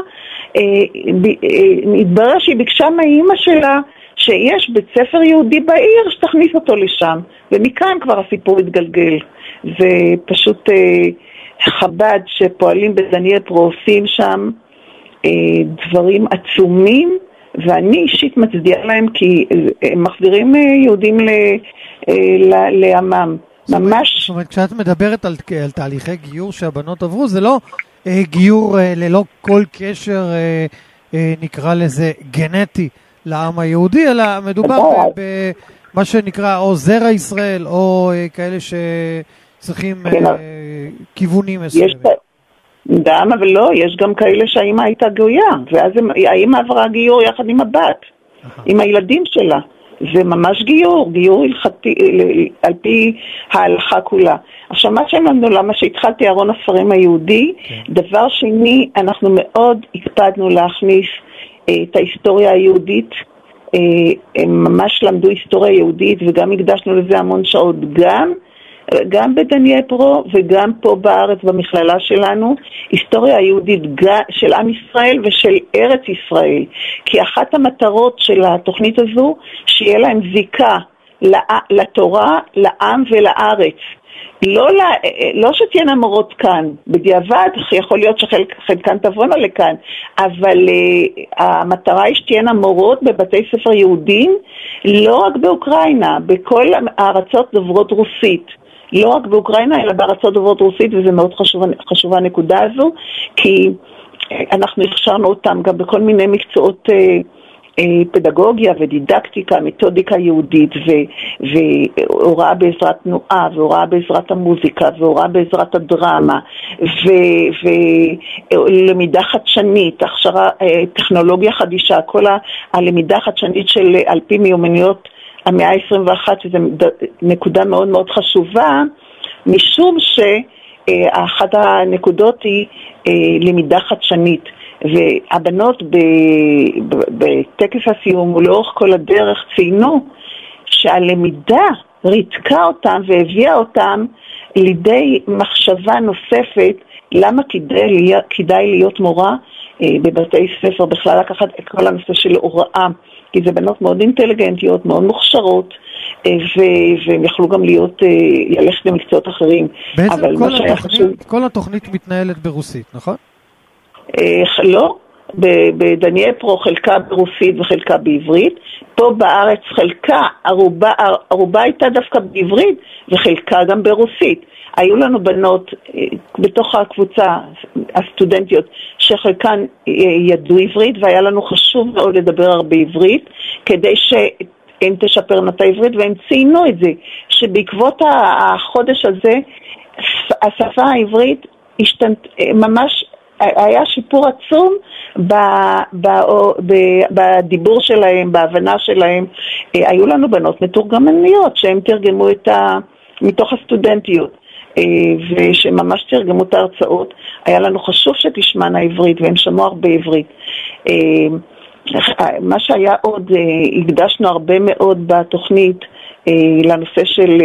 התברר שהיא ביקשה מהאימא שלה שיש בית ספר יהודי בעיר שתכניס אותו לשם, ומכאן כבר הסיפור התגלגל. זה פשוט חב"ד שפועלים בדנייפרו, עושים שם דברים עצומים, ואני אישית מצדיעה להם, כי הם מחזירים יהודים לעמם. ממש. זאת אומרת, כשאת מדברת על תהליכי גיור שהבנות עברו, זה לא גיור ללא כל קשר, נקרא לזה גנטי לעם היהודי, אלא מדובר במה שנקרא או זרע ישראל, או כאלה שצריכים כיוונים מסוימים. גם, אבל לא, יש גם כאלה שהאמא הייתה גויה, ואז האמא עברה גיור יחד עם הבת, עם הילדים שלה. זה ממש גיור הלכתי, על פי ההלכה כולה. עכשיו, מה שהם למדו, למה שהתחלתי ארון הספרים היהודי, דבר שני, אנחנו מאוד הקפדנו להכניס את ההיסטוריה היהודית, הם ממש למדו היסטוריה יהודית, וגם הקדשנו לזה המון שעות, גם בדנייפרו וגם פה בארץ במכללה שלנו, היסטוריה היהודית של עם ישראל ושל ארץ ישראל, כי אחת המטרות של התוכנית הזו, שיהיה להם זיקה לתורה, לעם ולארץ. לא שתהיינה מורות כאן, בדיעבד יכול להיות שחלקן תבואנה לכאן, אבל המטרה היא שתהיינה מורות בבתי ספר יהודים, לא רק באוקראינה, בכל הארצות דוברות רוסית. לא רק באוקראינה, אלא בארצות דוברות רוסית, וזה מאוד חשובה הנקודה הזו, כי אנחנו הכשרנו אותם גם בכל מיני מקצועות פדגוגיה ודידקטיקה, מתודיקה יהודית והוראה בעזרת תנועה והוראה בעזרת המוזיקה והוראה בעזרת הדרמה ולמידה חדשנית, הכשרה, טכנולוגיה חדישה, כל הלמידה החדשנית של על פי מיומנויות המאה ה-21, שזו נקודה מאוד מאוד חשובה, משום שאחת הנקודות היא למידה חדשנית. והבנות בטקס הסיום ולאורך כל הדרך ציינו שהלמידה ריתקה אותם והביאה אותם לידי מחשבה נוספת למה כדאי להיות מורה בבתי ספר, בכלל לקחת את כל הנושא של הוראה, כי זה בנות מאוד אינטליגנטיות, מאוד מוכשרות, והם יכלו גם ללכת למקצועות אחרים. בעצם כל התוכנית מתנהלת ברוסית, נכון? לא, בדניאל פרו חלקה ברוסית וחלקה בעברית, פה בארץ חלקה, ערובה הייתה דווקא בעברית וחלקה גם ברוסית. היו לנו בנות בתוך הקבוצה, הסטודנטיות, שחלקן ידעו עברית, והיה לנו חשוב מאוד לדבר הרבה עברית, כדי שהן תשפרנה את העברית, והם ציינו את זה, שבעקבות החודש הזה, השפה העברית ממש היה שיפור עצום בדיבור שלהם, בהבנה שלהם. היו לנו בנות מתורגמניות שהם תרגמו מתוך הסטודנטיות, ושממש תרגמו את ההרצאות. היה לנו חשוב שתשמענה עברית, והם שמעו הרבה עברית. מה שהיה עוד, הקדשנו הרבה מאוד בתוכנית לנושא של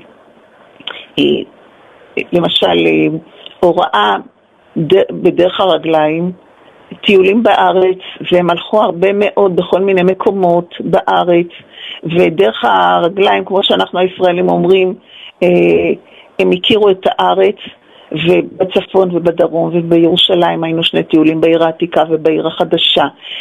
למשל הוראה בדרך הרגליים, טיולים בארץ, והם הלכו הרבה מאוד בכל מיני מקומות בארץ, ודרך הרגליים, כמו שאנחנו הישראלים אומרים, הם הכירו את הארץ, ובצפון ובדרום ובירושלים היינו שני טיולים, בעיר העתיקה ובעיר החדשה,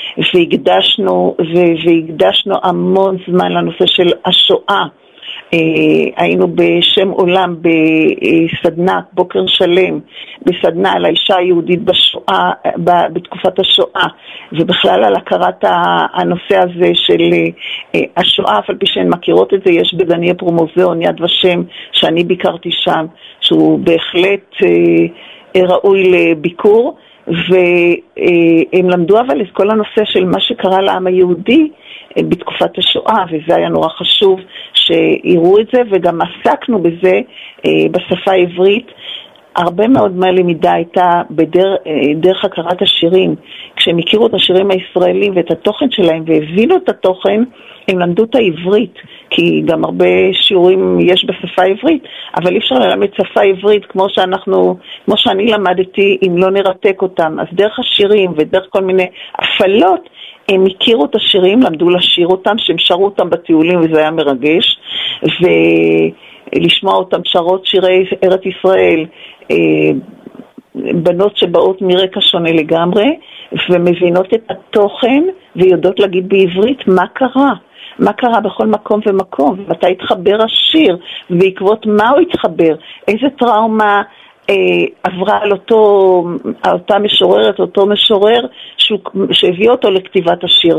והקדשנו המון זמן לנושא של השואה. היינו בשם עולם בסדנה, בוקר שלם, בסדנה על האישה היהודית בשואה, בתקופת השואה, ובכלל על הכרת הנושא הזה של השואה, אף על פי שהן מכירות את זה. יש בדניאל פרו מוזיאון יד ושם שאני ביקרתי שם, שהוא בהחלט ראוי לביקור, והם למדו אבל את כל הנושא של מה שקרה לעם היהודי בתקופת השואה, וזה היה נורא חשוב שיראו את זה, וגם עסקנו בזה בשפה העברית. הרבה מאוד מהלמידה הייתה בדרך הכרת השירים. כשהם הכירו את השירים הישראלים ואת התוכן שלהם והבינו את התוכן, הם למדו את העברית, כי גם הרבה שיעורים יש בשפה העברית, אבל אי אפשר ללמד שפה עברית כמו שאני למדתי אם לא נרתק אותם. אז דרך השירים ודרך כל מיני הפעלות, הם הכירו את השירים, למדו לשיר אותם, שהם שרו אותם בטיולים, וזה היה מרגש, ולשמוע אותם שרות שירי ארץ ישראל, בנות שבאות מרקע שונה לגמרי, ומבינות את התוכן, ויודעות להגיד בעברית מה קרה. מה קרה בכל מקום ומקום, מתי התחבר השיר, ובעקבות מה הוא התחבר, איזה טראומה עברה על אותה משוררת, אותו משורר שהביא אותו לכתיבת השיר.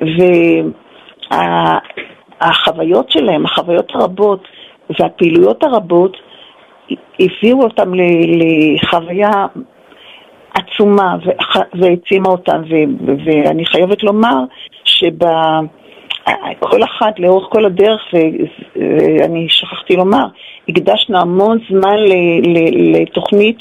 והחוויות שלהם, החוויות הרבות והפעילויות הרבות הביאו אותם לחוויה עצומה והעצימה אותם, ואני חייבת לומר כל אחת לאורך כל הדרך, ואני שכחתי לומר, הקדשנו המון זמן לתוכנית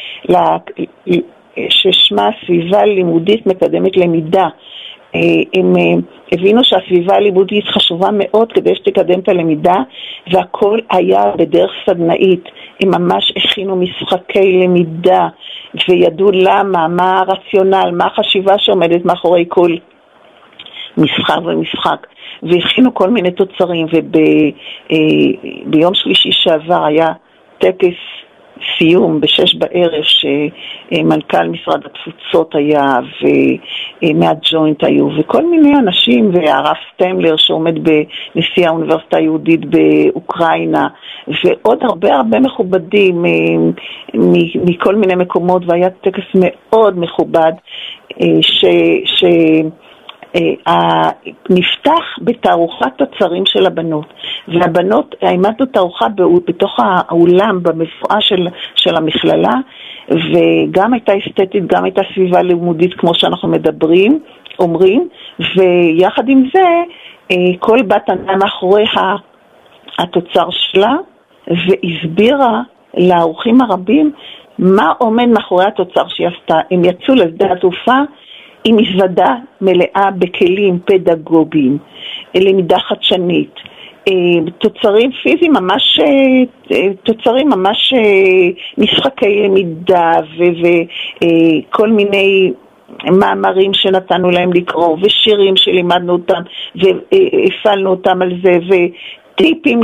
ששמה סביבה לימודית מקדמת למידה. הם הבינו שהסביבה הלימודית חשובה מאוד כדי שתקדם את הלמידה, והכל היה בדרך סדנאית. הם ממש הכינו משחקי למידה, וידעו למה, מה הרציונל, מה החשיבה שעומדת מאחורי כל משחק ומשחק, והכינו כל מיני תוצרים. וביום שלישי שעבר היה טקס סיום ב6 בערב, שמנכ"ל משרד התפוצות היה, ומהג'וינט היו, וכל מיני אנשים, והרב סטמלר שעומד בנשיא האוניברסיטה היהודית באוקראינה, ועוד הרבה מכובדים מכל מיני מקומות, והיה טקס מאוד מכובד, נפתח בתערוכת תוצרים של הבנות, והבנות, העמדנו תערוכה בתוך האולם במפועה של המכללה, וגם הייתה אסתטית, גם הייתה סביבה לימודית כמו שאנחנו אומרים, ויחד עם זה כל בת ענה מאחורי התוצר שלה והסבירה לאורחים הרבים מה עומד מאחורי התוצר שהיא עשתה. הם יצאו לשדה התעופה עם מזוודה מלאה בכלים פדגוגיים, למידה חדשנית, תוצרים פיזיים, תוצרים ממש משחקי למידה וכל מיני מאמרים שנתנו להם לקרוא ושירים שלימדנו אותם והפעלנו אותם על זה וטיפים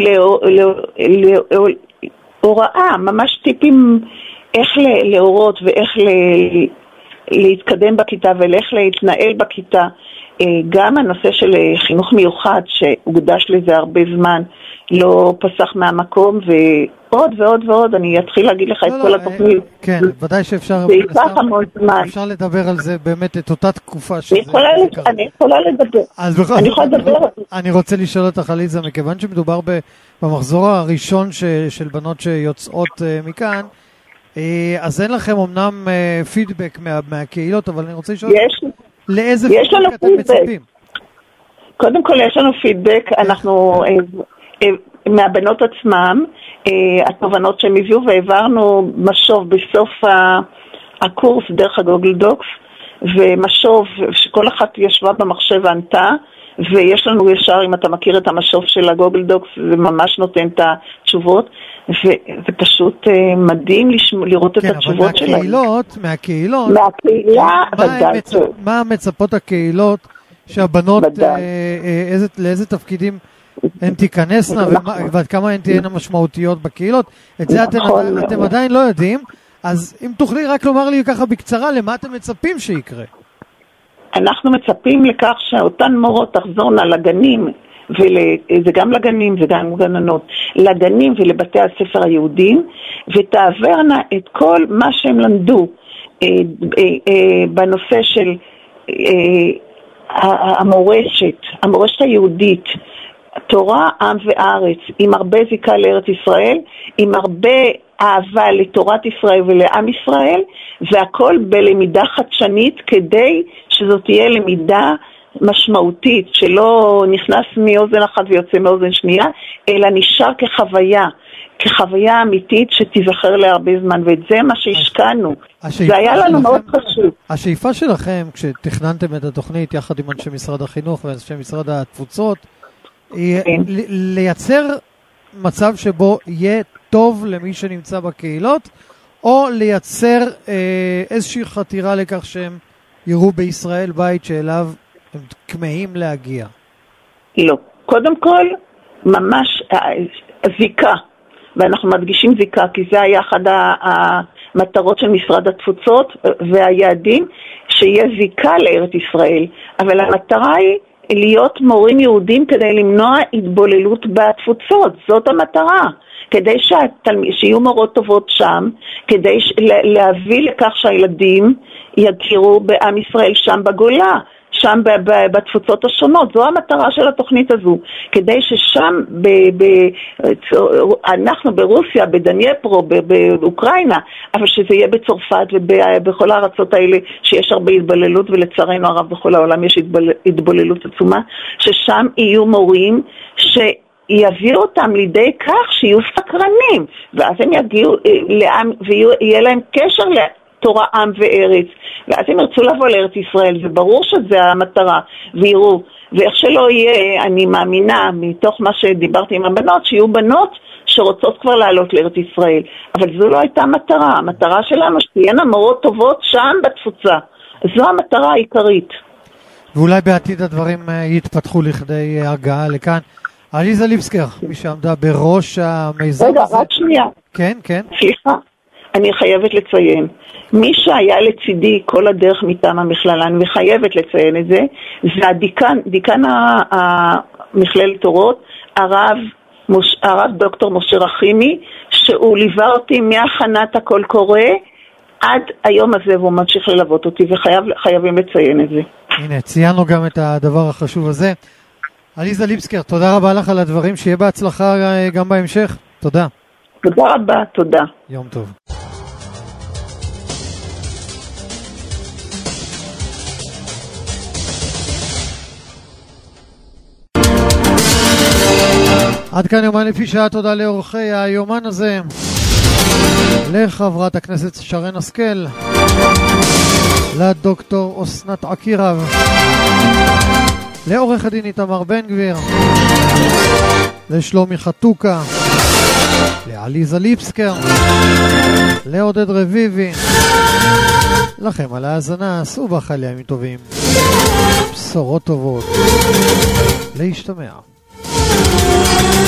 להוראה, ממש טיפים איך להורות ואיך להתקדם בכיתה ואיך להתנהל בכיתה. גם הנושא של חינוך מיוחד שהוקדש לזה הרבה זמן לא פסח מהמקום, ועוד ועוד ועוד. אני אתחיל להגיד לך את כל התוכנית. כן, ודאי שאפשר אפשר לדבר על זה באמת את אותה תקופה. אני יכולה לדבר. אני רוצה לשאול אותך עליזה, מכיוון שמדובר במחזור הראשון של בנות שיוצאות מכאן, אז אין לכם אמנם פידבק מהקהילות, אבל אני רוצה לשאול לאיזה פידבק אתם מצפים? קודם כל יש לנו פידבק, אנחנו מהבנות עצמם, התובנות שהם הביאו, והעברנו משוב בסוף הקורס דרך הגוגל דוקס, ומשוב שכל אחת ישבה במחשב וענתה, ויש לנו ישר, אם אתה מכיר את המשוב של הגוגל דוקס, זה ממש נותן את התשובות, וזה פשוט מדהים לראות את התשובות שלהם. מהקהילה, מה מצפות הקהילות שהבנות, לאיזה תפקידים הן תיכנסנה, ועד כמה הן תהיינה משמעותיות בקהילות? את זה אתם עדיין לא יודעים, אז אם תוכלי רק לומר לי ככה בקצרה, למה אתם מצפים שיקרה? אנחנו מצפים לכך שאותן מורות תחזורנה לגנים, זה גם לגנים וגם גננות, לגנים ולבתי הספר היהודים, ותעברנה את כל מה שהם למדו בנושא של המורשת היהודית, תורה, עם וארץ, עם הרבה זיקה לארץ ישראל, עם הרבה אהבה לתורת ישראל ולעם ישראל, והכל בלמידה חדשנית כדי שזאת תהיה למידה משמעותית, שלא נכנס מאוזן אחת ויוצא מאוזן שנייה, אלא נשאר כחוויה אמיתית שתיזכר להרבה זמן, ואת זה מה שהשקענו. זה היה לנו מאוד חשוב. השאיפה שלכם, כשתכננתם את התוכנית יחד עם אנשי משרד החינוך ואנשי משרד התפוצות, היא לייצר מצב שבו יהיה טוב למי שנמצא בקהילות, או לייצר איזושהי חתירה לכך שהם יראו בישראל בית שאליו הם כמהים להגיע? לא. קודם כל, ממש זיקה, ואנחנו מדגישים זיקה, כי זה היה אחד המטרות של משרד התפוצות והיעדים, שיהיה זיקה לארץ ישראל. אבל המטרה היא להיות מורים יהודים כדי למנוע התבוללות בתפוצות. זאת המטרה. כדי שיהיו מורות טובות שם, כדי להביא לכך שהילדים יכירו בעם ישראל שם בגולה, שם בתפוצות השונות. זו המטרה של התוכנית הזו, כדי ששם אנחנו ברוסיה, בדנייפרו, באוקראינה, אבל שזה יהיה בצרפת ובכל הארצות האלה שיש הרבה התבוללות, ולצערנו הרב בכל העולם יש התבוללות עצומה, ששם יהיו מורים יביאו אותם לידי כך שיהיו סקרנים, ואז הם יגיעו לעם, ויהיה להם קשר לתורה עם וארץ, ואז הם ירצו לבוא לארץ ישראל. זה ברור שזה המטרה, ויראו, ואיך שלא יהיה, אני מאמינה מתוך מה שדיברתי עם הבנות, שיהיו בנות שרוצות כבר לעלות לארץ ישראל, אבל זו לא הייתה המטרה. המטרה שלנו שתהיינה מורות טובות שם בתפוצה, זו המטרה העיקרית. ואולי בעתיד הדברים יתפתחו לכדי הגעה לכאן. עליזה ליבסקר, מי שעמדה בראש המיזם הזה. רגע, רק שנייה. כן, כן. סליחה, אני חייבת לציין. מי שהיה לצידי כל הדרך מטעם המכללה, אני חייבת לציין את זה, זה דיקן המכללת אורות, הרב דוקטור משה רחימי, שהוא ליווה אותי מהכנת הקול קורא עד היום הזה, והוא ממשיך ללוות אותי, וחייבים לציין את זה. הנה, ציינו גם את הדבר החשוב הזה. עליזה ליבסקר, תודה רבה לך על הדברים, שיהיה בהצלחה גם בהמשך. תודה. תודה רבה, תודה. יום טוב. עד כאן יומן לפי שעה, תודה לאורחי היומן הזה, לחברת הכנסת שרן השכל, לדוקטור אסנת עקירב, לעורך הדין איתמר בן גביר, לשלומי חתוקה, לעליזה ליבסקר, לעודד רביבי. לכם על ההאזנה, עשו בחלי ימים טובים, בשורות טובות, להשתמע.